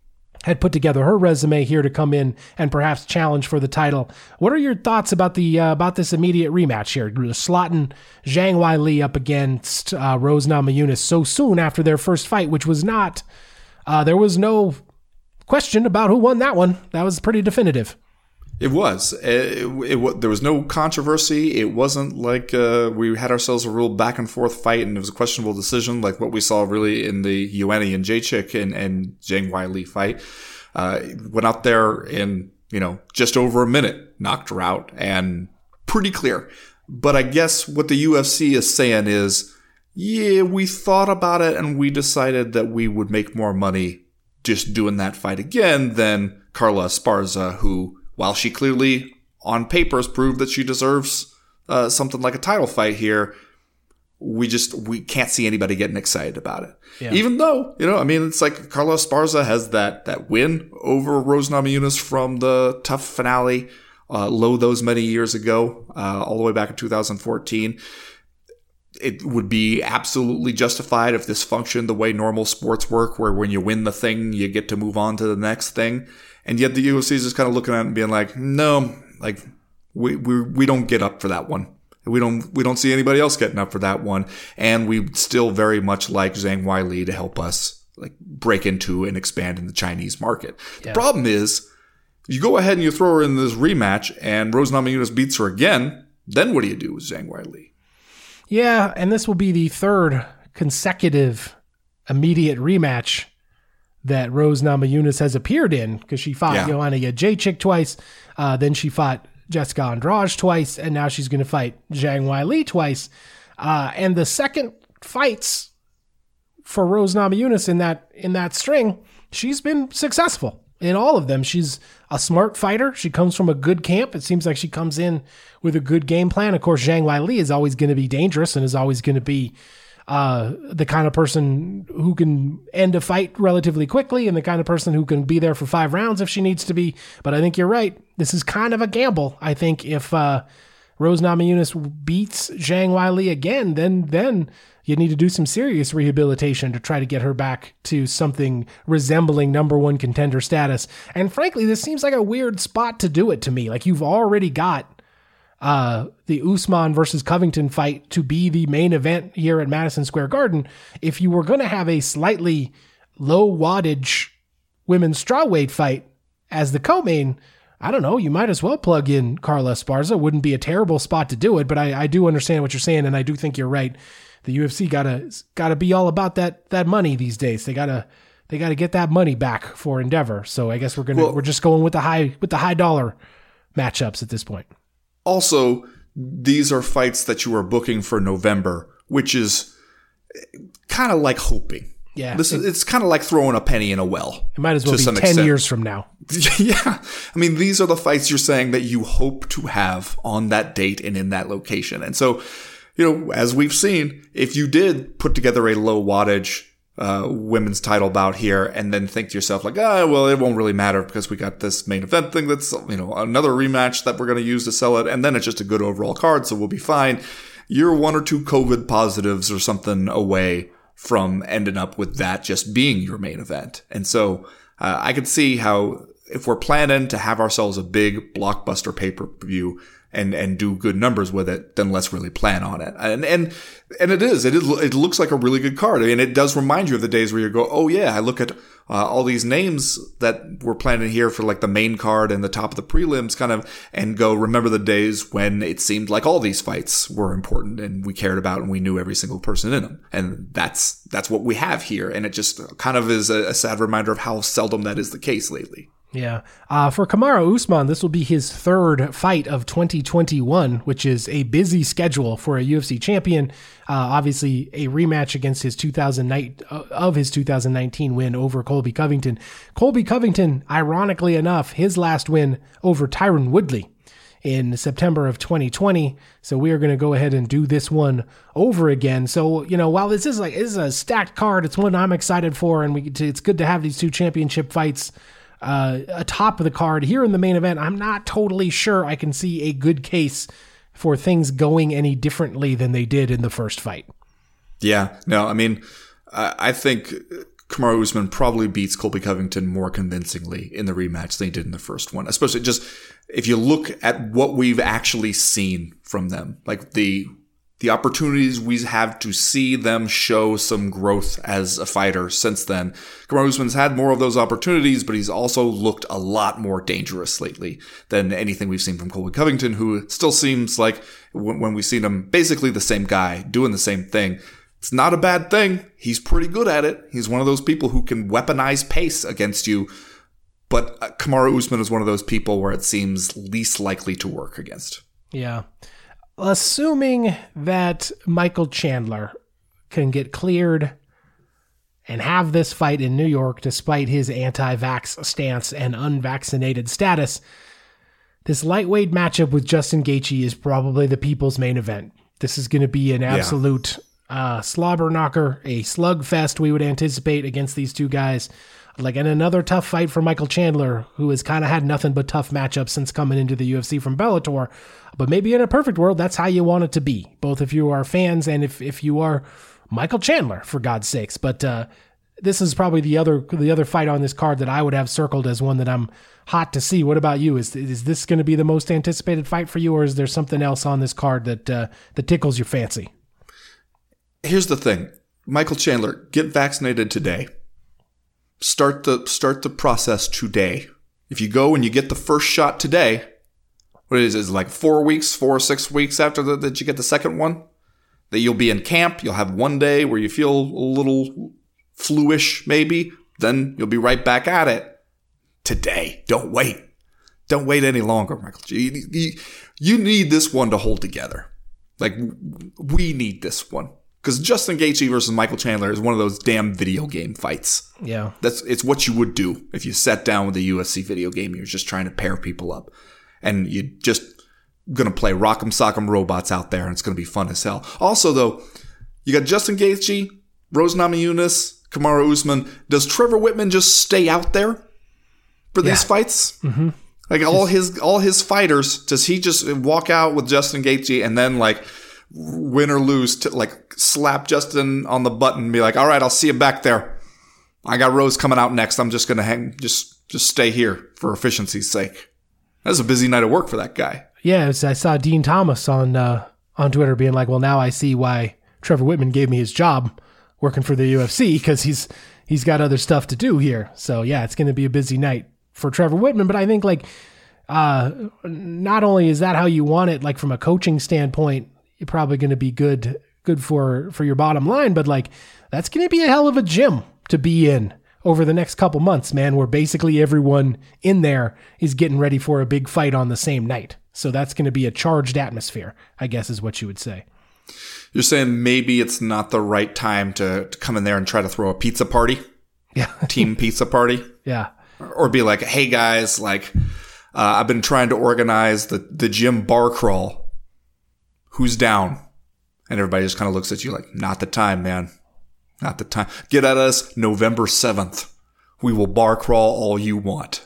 had put together her resume here to come in and perhaps challenge for the title. What are your thoughts about the uh, about this immediate rematch here, slotting Zhang Weili up against uh, Rose Namajunas so soon after their first fight, which was not, uh, there was no question about who won that one. That was pretty definitive. It was. It, it, it, there was no controversy. It wasn't like uh, we had ourselves a real back and forth fight and it was a questionable decision like what we saw really in the Yueni and Jacek and, and Zhang Weili fight. Uh, went out there in, you know, just over a minute, knocked her out, and pretty clear. But I guess what the U F C is saying is, yeah, we thought about it and we decided that we would make more money just doing that fight again than Carla Esparza, who, while she clearly on papers proved that she deserves uh, something like a title fight here, we just we can't see anybody getting excited about it. Yeah. Even though, you know, I mean, it's like Carla Esparza has that that win over Rose Namajunas from the TUF finale, uh, low those many years ago, uh, all the way back in two thousand fourteen. It would be absolutely justified if this functioned the way normal sports work, where when you win the thing, you get to move on to the next thing. And yet the U F C is just kind of looking at it and being like, no, like we we we don't get up for that one. We don't we don't see anybody else getting up for that one. And we still very much like Zhang Weili to help us like break into and expand in the Chinese market. Yeah. The problem is, you go ahead and you throw her in this rematch, and Rose Namajunas beats her again. Then what do you do with Zhang Weili? Yeah, and this will be the third consecutive immediate rematch that Rose Namajunas has appeared in, because she fought yeah. Joanna Jędrzejczyk twice, uh, then she fought Jessica Andrade twice, and now she's going to fight Zhang Weili twice. Uh, and the second fights for Rose Namajunas in that in that string, she's been successful in all of them. She's a smart fighter. She comes from a good camp. It seems like she comes in with a good game plan. Of course, Zhang Weili is always going to be dangerous and is always going to be uh, the kind of person who can end a fight relatively quickly and the kind of person who can be there for five rounds if she needs to be. But I think you're right. This is kind of a gamble. I think if uh, Rose Namajunas beats Zhang Weili again, then then you need to do some serious rehabilitation to try to get her back to something resembling number one contender status. And frankly, this seems like a weird spot to do it to me. Like, you've already got uh, the Usman versus Covington fight to be the main event here at Madison Square Garden. If you were going to have a slightly low wattage women's strawweight fight as the co-main, I don't know, you might as well plug in Carla Esparza. Wouldn't be a terrible spot to do it, but I, I do understand what you're saying, and I do think you're right. The U F C gotta gotta be all about that that money these days. They gotta they gotta get that money back for Endeavor. So I guess we're gonna well, we're just going with the high with the high dollar matchups at this point. Also, these are fights that you are booking for November, which is kind of like hoping. Yeah, this is, it's kind of like throwing a penny in a well. It might as well be ten extent. years from now. Yeah, I mean, these are the fights you're saying that you hope to have on that date and in that location, and so. You know, as we've seen, if you did put together a low wattage uh, women's title bout here and then think to yourself like, ah, well, it won't really matter because we got this main event thing that's, you know, another rematch that we're going to use to sell it. And then it's just a good overall card, so we'll be fine. You're one or two COVID positives or something away from ending up with that just being your main event. And so uh, I could see how if we're planning to have ourselves a big blockbuster pay-per-view and, and do good numbers with it, then let's really plan on it. And, and, and it is, it is, it looks like a really good card. I mean, it does remind you of the days where you go, oh yeah, I look at, uh, all these names that we're planning here for like the main card and the top of the prelims kind of, and go, remember the days when it seemed like all these fights were important and we cared about and we knew every single person in them. And that's, that's what we have here. And it just kind of is a, a sad reminder of how seldom that is the case lately. Yeah. Uh, for Kamaru Usman, this will be his third fight of twenty twenty-one, which is a busy schedule for a U F C champion. Uh, obviously, a rematch against his two thousand nine, uh, of his two thousand nineteen win over Colby Covington. Colby Covington, ironically enough, his last win over Tyron Woodley in September of twenty twenty. So we are going to go ahead and do this one over again. So, you know, while this is like this is a stacked card, it's one I'm excited for, and we it's good to have these two championship fights Uh, atop of the card here in the main event. I'm not totally sure I can see a good case for things going any differently than they did in the first fight. Yeah, no, I mean, uh, I think Kamaru Usman probably beats Colby Covington more convincingly in the rematch than he did in the first one, especially just if you look at what we've actually seen from them, like the the opportunities we have to see them show some growth as a fighter since then. Kamaru Usman's had more of those opportunities, but he's also looked a lot more dangerous lately than anything we've seen from Colby Covington, who still seems like, when we've seen him, basically the same guy doing the same thing. It's not a bad thing. He's pretty good at it. He's one of those people who can weaponize pace against you. But Kamaru Usman is one of those people where it seems least likely to work against. Yeah. Assuming that Michael Chandler can get cleared and have this fight in New York despite his anti-vax stance and unvaccinated status, this lightweight matchup with Justin Gaethje is probably the people's main event. This is going to be an absolute yeah. uh, slobber knocker, a slugfest we would anticipate against these two guys. Like, and another tough fight for Michael Chandler, who has kind of had nothing but tough matchups since coming into the U F C from Bellator. But maybe in a perfect world, that's how you want it to be, both if you are fans and if, if you are Michael Chandler, for God's sakes. But uh, this is probably the other the other fight on this card that I would have circled as one that I'm hot to see. What about you? Is is this going to be the most anticipated fight for you, or is there something else on this card that uh, that tickles your fancy? Here's the thing. Michael Chandler, get vaccinated today. Start the start the process today. If you go and you get the first shot today, what is it, is it like four weeks, four or six weeks after the, that you get the second one? That you'll be in camp, you'll have one day where you feel a little flu-ish maybe, then you'll be right back at it. Today. Don't wait. Don't wait any longer, Michael. You, you, you need this one to hold together. Like, we need this one. Because Justin Gaethje versus Michael Chandler is one of those damn video game fights. Yeah. That's it's what you would do if you sat down with a U F C video game. You're just trying to pair people up. And you're just going to play Rock'em Sock'em Robots out there, and it's going to be fun as hell. Also, though, you got Justin Gaethje, Rose Namajunas, Kamaru Usman. Does Trevor Whitman just stay out there for these yeah. fights? Mm-hmm. Like, all his all his fighters, does he just walk out with Justin Gaethje and then, like, win or lose, to like slap Justin on the button and be like, all right, I'll see you back there. I got Rose coming out next. I'm just going to hang, just, just stay here for efficiency's sake. That's a busy night of work for that guy. Yeah. Was, I saw Dean Thomas on, uh, on Twitter being like, well, now I see why Trevor Whitman gave me his job working for the U F C, because he's, he's got other stuff to do here. So yeah, it's going to be a busy night for Trevor Whitman, but I think like, uh, not only is that how you want it, like from a coaching standpoint, you're probably going to be good, good for, for your bottom line, but like, that's going to be a hell of a gym to be in over the next couple months, man, where basically everyone in there is getting ready for a big fight on the same night. So that's going to be a charged atmosphere, I guess is what you would say. You're saying maybe it's not the right time to, to come in there and try to throw a pizza party? Yeah. Team pizza party? Yeah. Or be like, hey guys, like, uh, I've been trying to organize the, the gym bar crawl. Who's down? And everybody just kind of looks at you like, not the time, man. Not the time. Get at us November seventh. We will bar crawl all you want.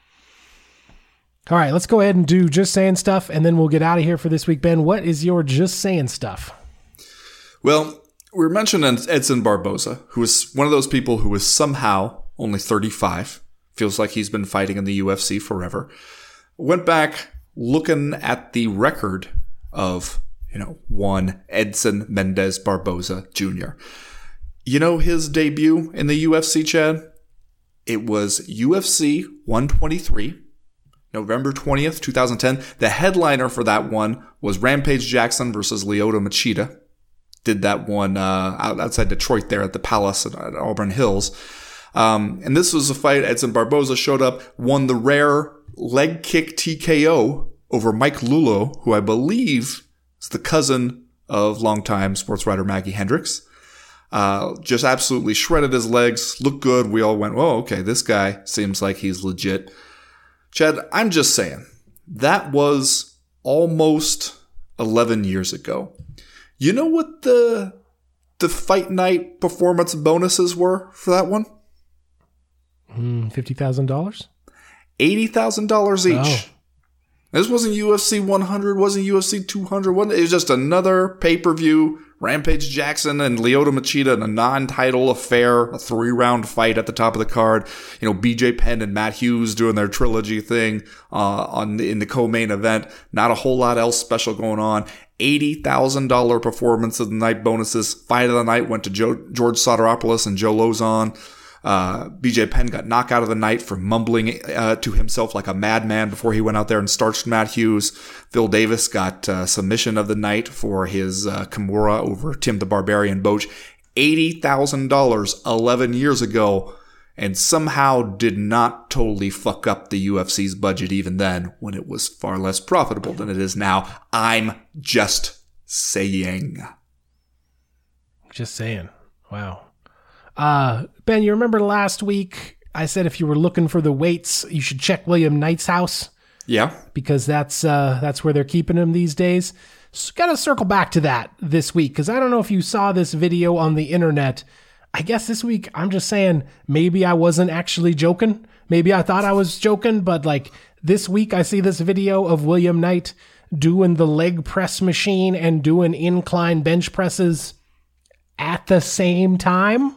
All right, let's go ahead and do Just Saying Stuff, and then we'll get out of here for this week. Ben, what is your Just Saying Stuff? Well, we were mentioning Edson Barboza, who is one of those people who is somehow only thirty-five. Feels like he's been fighting in the U F C forever. Went back looking at the record of, you know, one Edson Mendez Barboza Junior You know his debut in the U F C, Chad? It was U F C one twenty-three, November twentieth, twenty ten. The headliner for that one was Rampage Jackson versus Lyoto Machida. Did that one uh, outside Detroit there at the Palace at Auburn Hills. Um, and this was a fight Edson Barboza showed up, won the rare leg kick T K O over Mike Lulo, who I believe is the cousin of longtime sports writer Maggie Hendricks. Uh, just absolutely shredded his legs, looked good. We all went, oh, okay, this guy seems like he's legit. Chad, I'm just saying, that was almost eleven years ago. You know what the the fight night performance bonuses were for that one? Mm, fifty thousand dollars? eighty thousand dollars each. Oh. This wasn't U F C one hundred, wasn't U F C two hundred, wasn't it? It was just another pay-per-view. Rampage Jackson and Lyoto Machida in a non-title affair, a three-round fight at the top of the card. You know, B J Penn and Matt Hughes doing their trilogy thing uh, on the, in the co-main event. Not a whole lot else special going on. eighty thousand dollars performance of the night bonuses. Fight of the night went to Joe, George Soteropoulos and Joe Lozon. Uh, B J Penn got knockout of the night for mumbling uh, to himself like a madman before he went out there and starched Matt Hughes. Phil Davis got uh, submission of the night for his uh, Kimura over Tim the Barbarian Boach. eighty thousand dollars eleven years ago, and somehow did not totally fuck up the U F C's budget even then, when it was far less profitable than it is now. I'm just saying. Just saying. Wow. Uh, Ben, you remember last week I said if you were looking for the weights, you should check William Knight's house? Yeah. Because that's uh, that's where they're keeping him these days. So got to circle back to that this week, because I don't know if you saw this video on the internet. I guess this week, I'm just saying, maybe I wasn't actually joking. Maybe I thought I was joking, but like this week I see this video of William Knight doing the leg press machine and doing incline bench presses at the same time.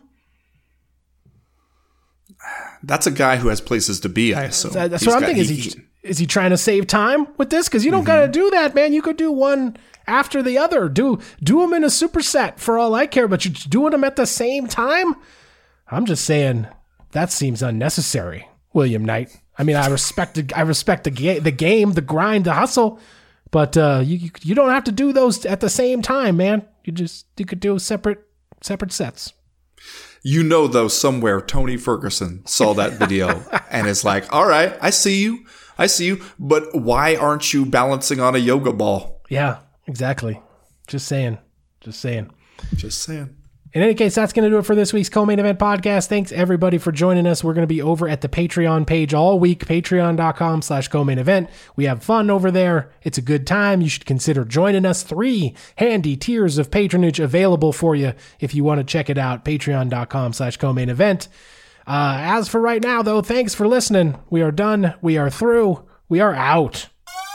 That's a guy who has places to be, I assume. That's He's what I'm got, thinking. He, is he is he trying to save time with this? Because you don't mm-hmm. got to do that, man. You could do one after the other. Do do them in a superset for all I care, but you're doing them at the same time? I'm just saying that seems unnecessary, William Knight. I mean, I respect the, I respect the, ga- the game, the grind, the hustle, but uh, you you don't have to do those at the same time, man. You just you could do separate separate sets. You know, though, somewhere Tony Ferguson saw that video and is like, all right, I see you. I see you. But why aren't you balancing on a yoga ball? Yeah, exactly. Just saying. Just saying. Just saying. In any case, that's going to do it for this week's Co-Main Event podcast. Thanks, everybody, for joining us. We're going to be over at the Patreon page all week, patreon.com slash co-main event. We have fun over there. It's a good time. You should consider joining us. Three handy tiers of patronage available for you if you want to check it out, patreon.com slash co-main event. Uh, as for right now, though, thanks for listening. We are done. We are through. We are out.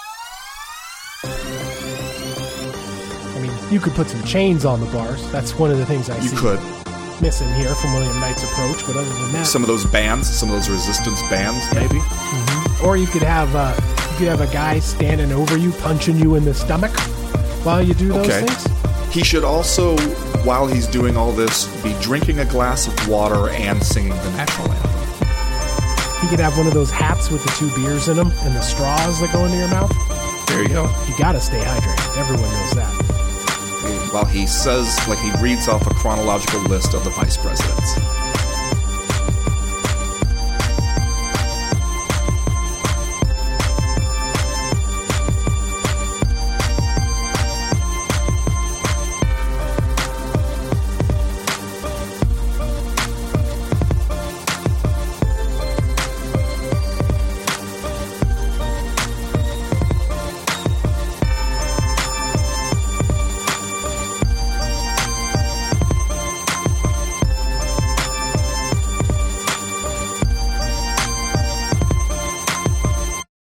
You could put some chains on the bars. That's one of the things I you see could. missing here from William Knight's approach. But other than that, some of those bands, some of those resistance bands, maybe. Mm-hmm. Or you could have uh, you could have a guy standing over you, punching you in the stomach while you do those okay. things. He should also, while he's doing all this, be drinking a glass of water and singing the national anthem. He could have one of those hats with the two beers in them and the straws that go into your mouth. There you go. You got to stay hydrated. Everyone knows that. While he says, like he reads off a chronological list of the vice presidents.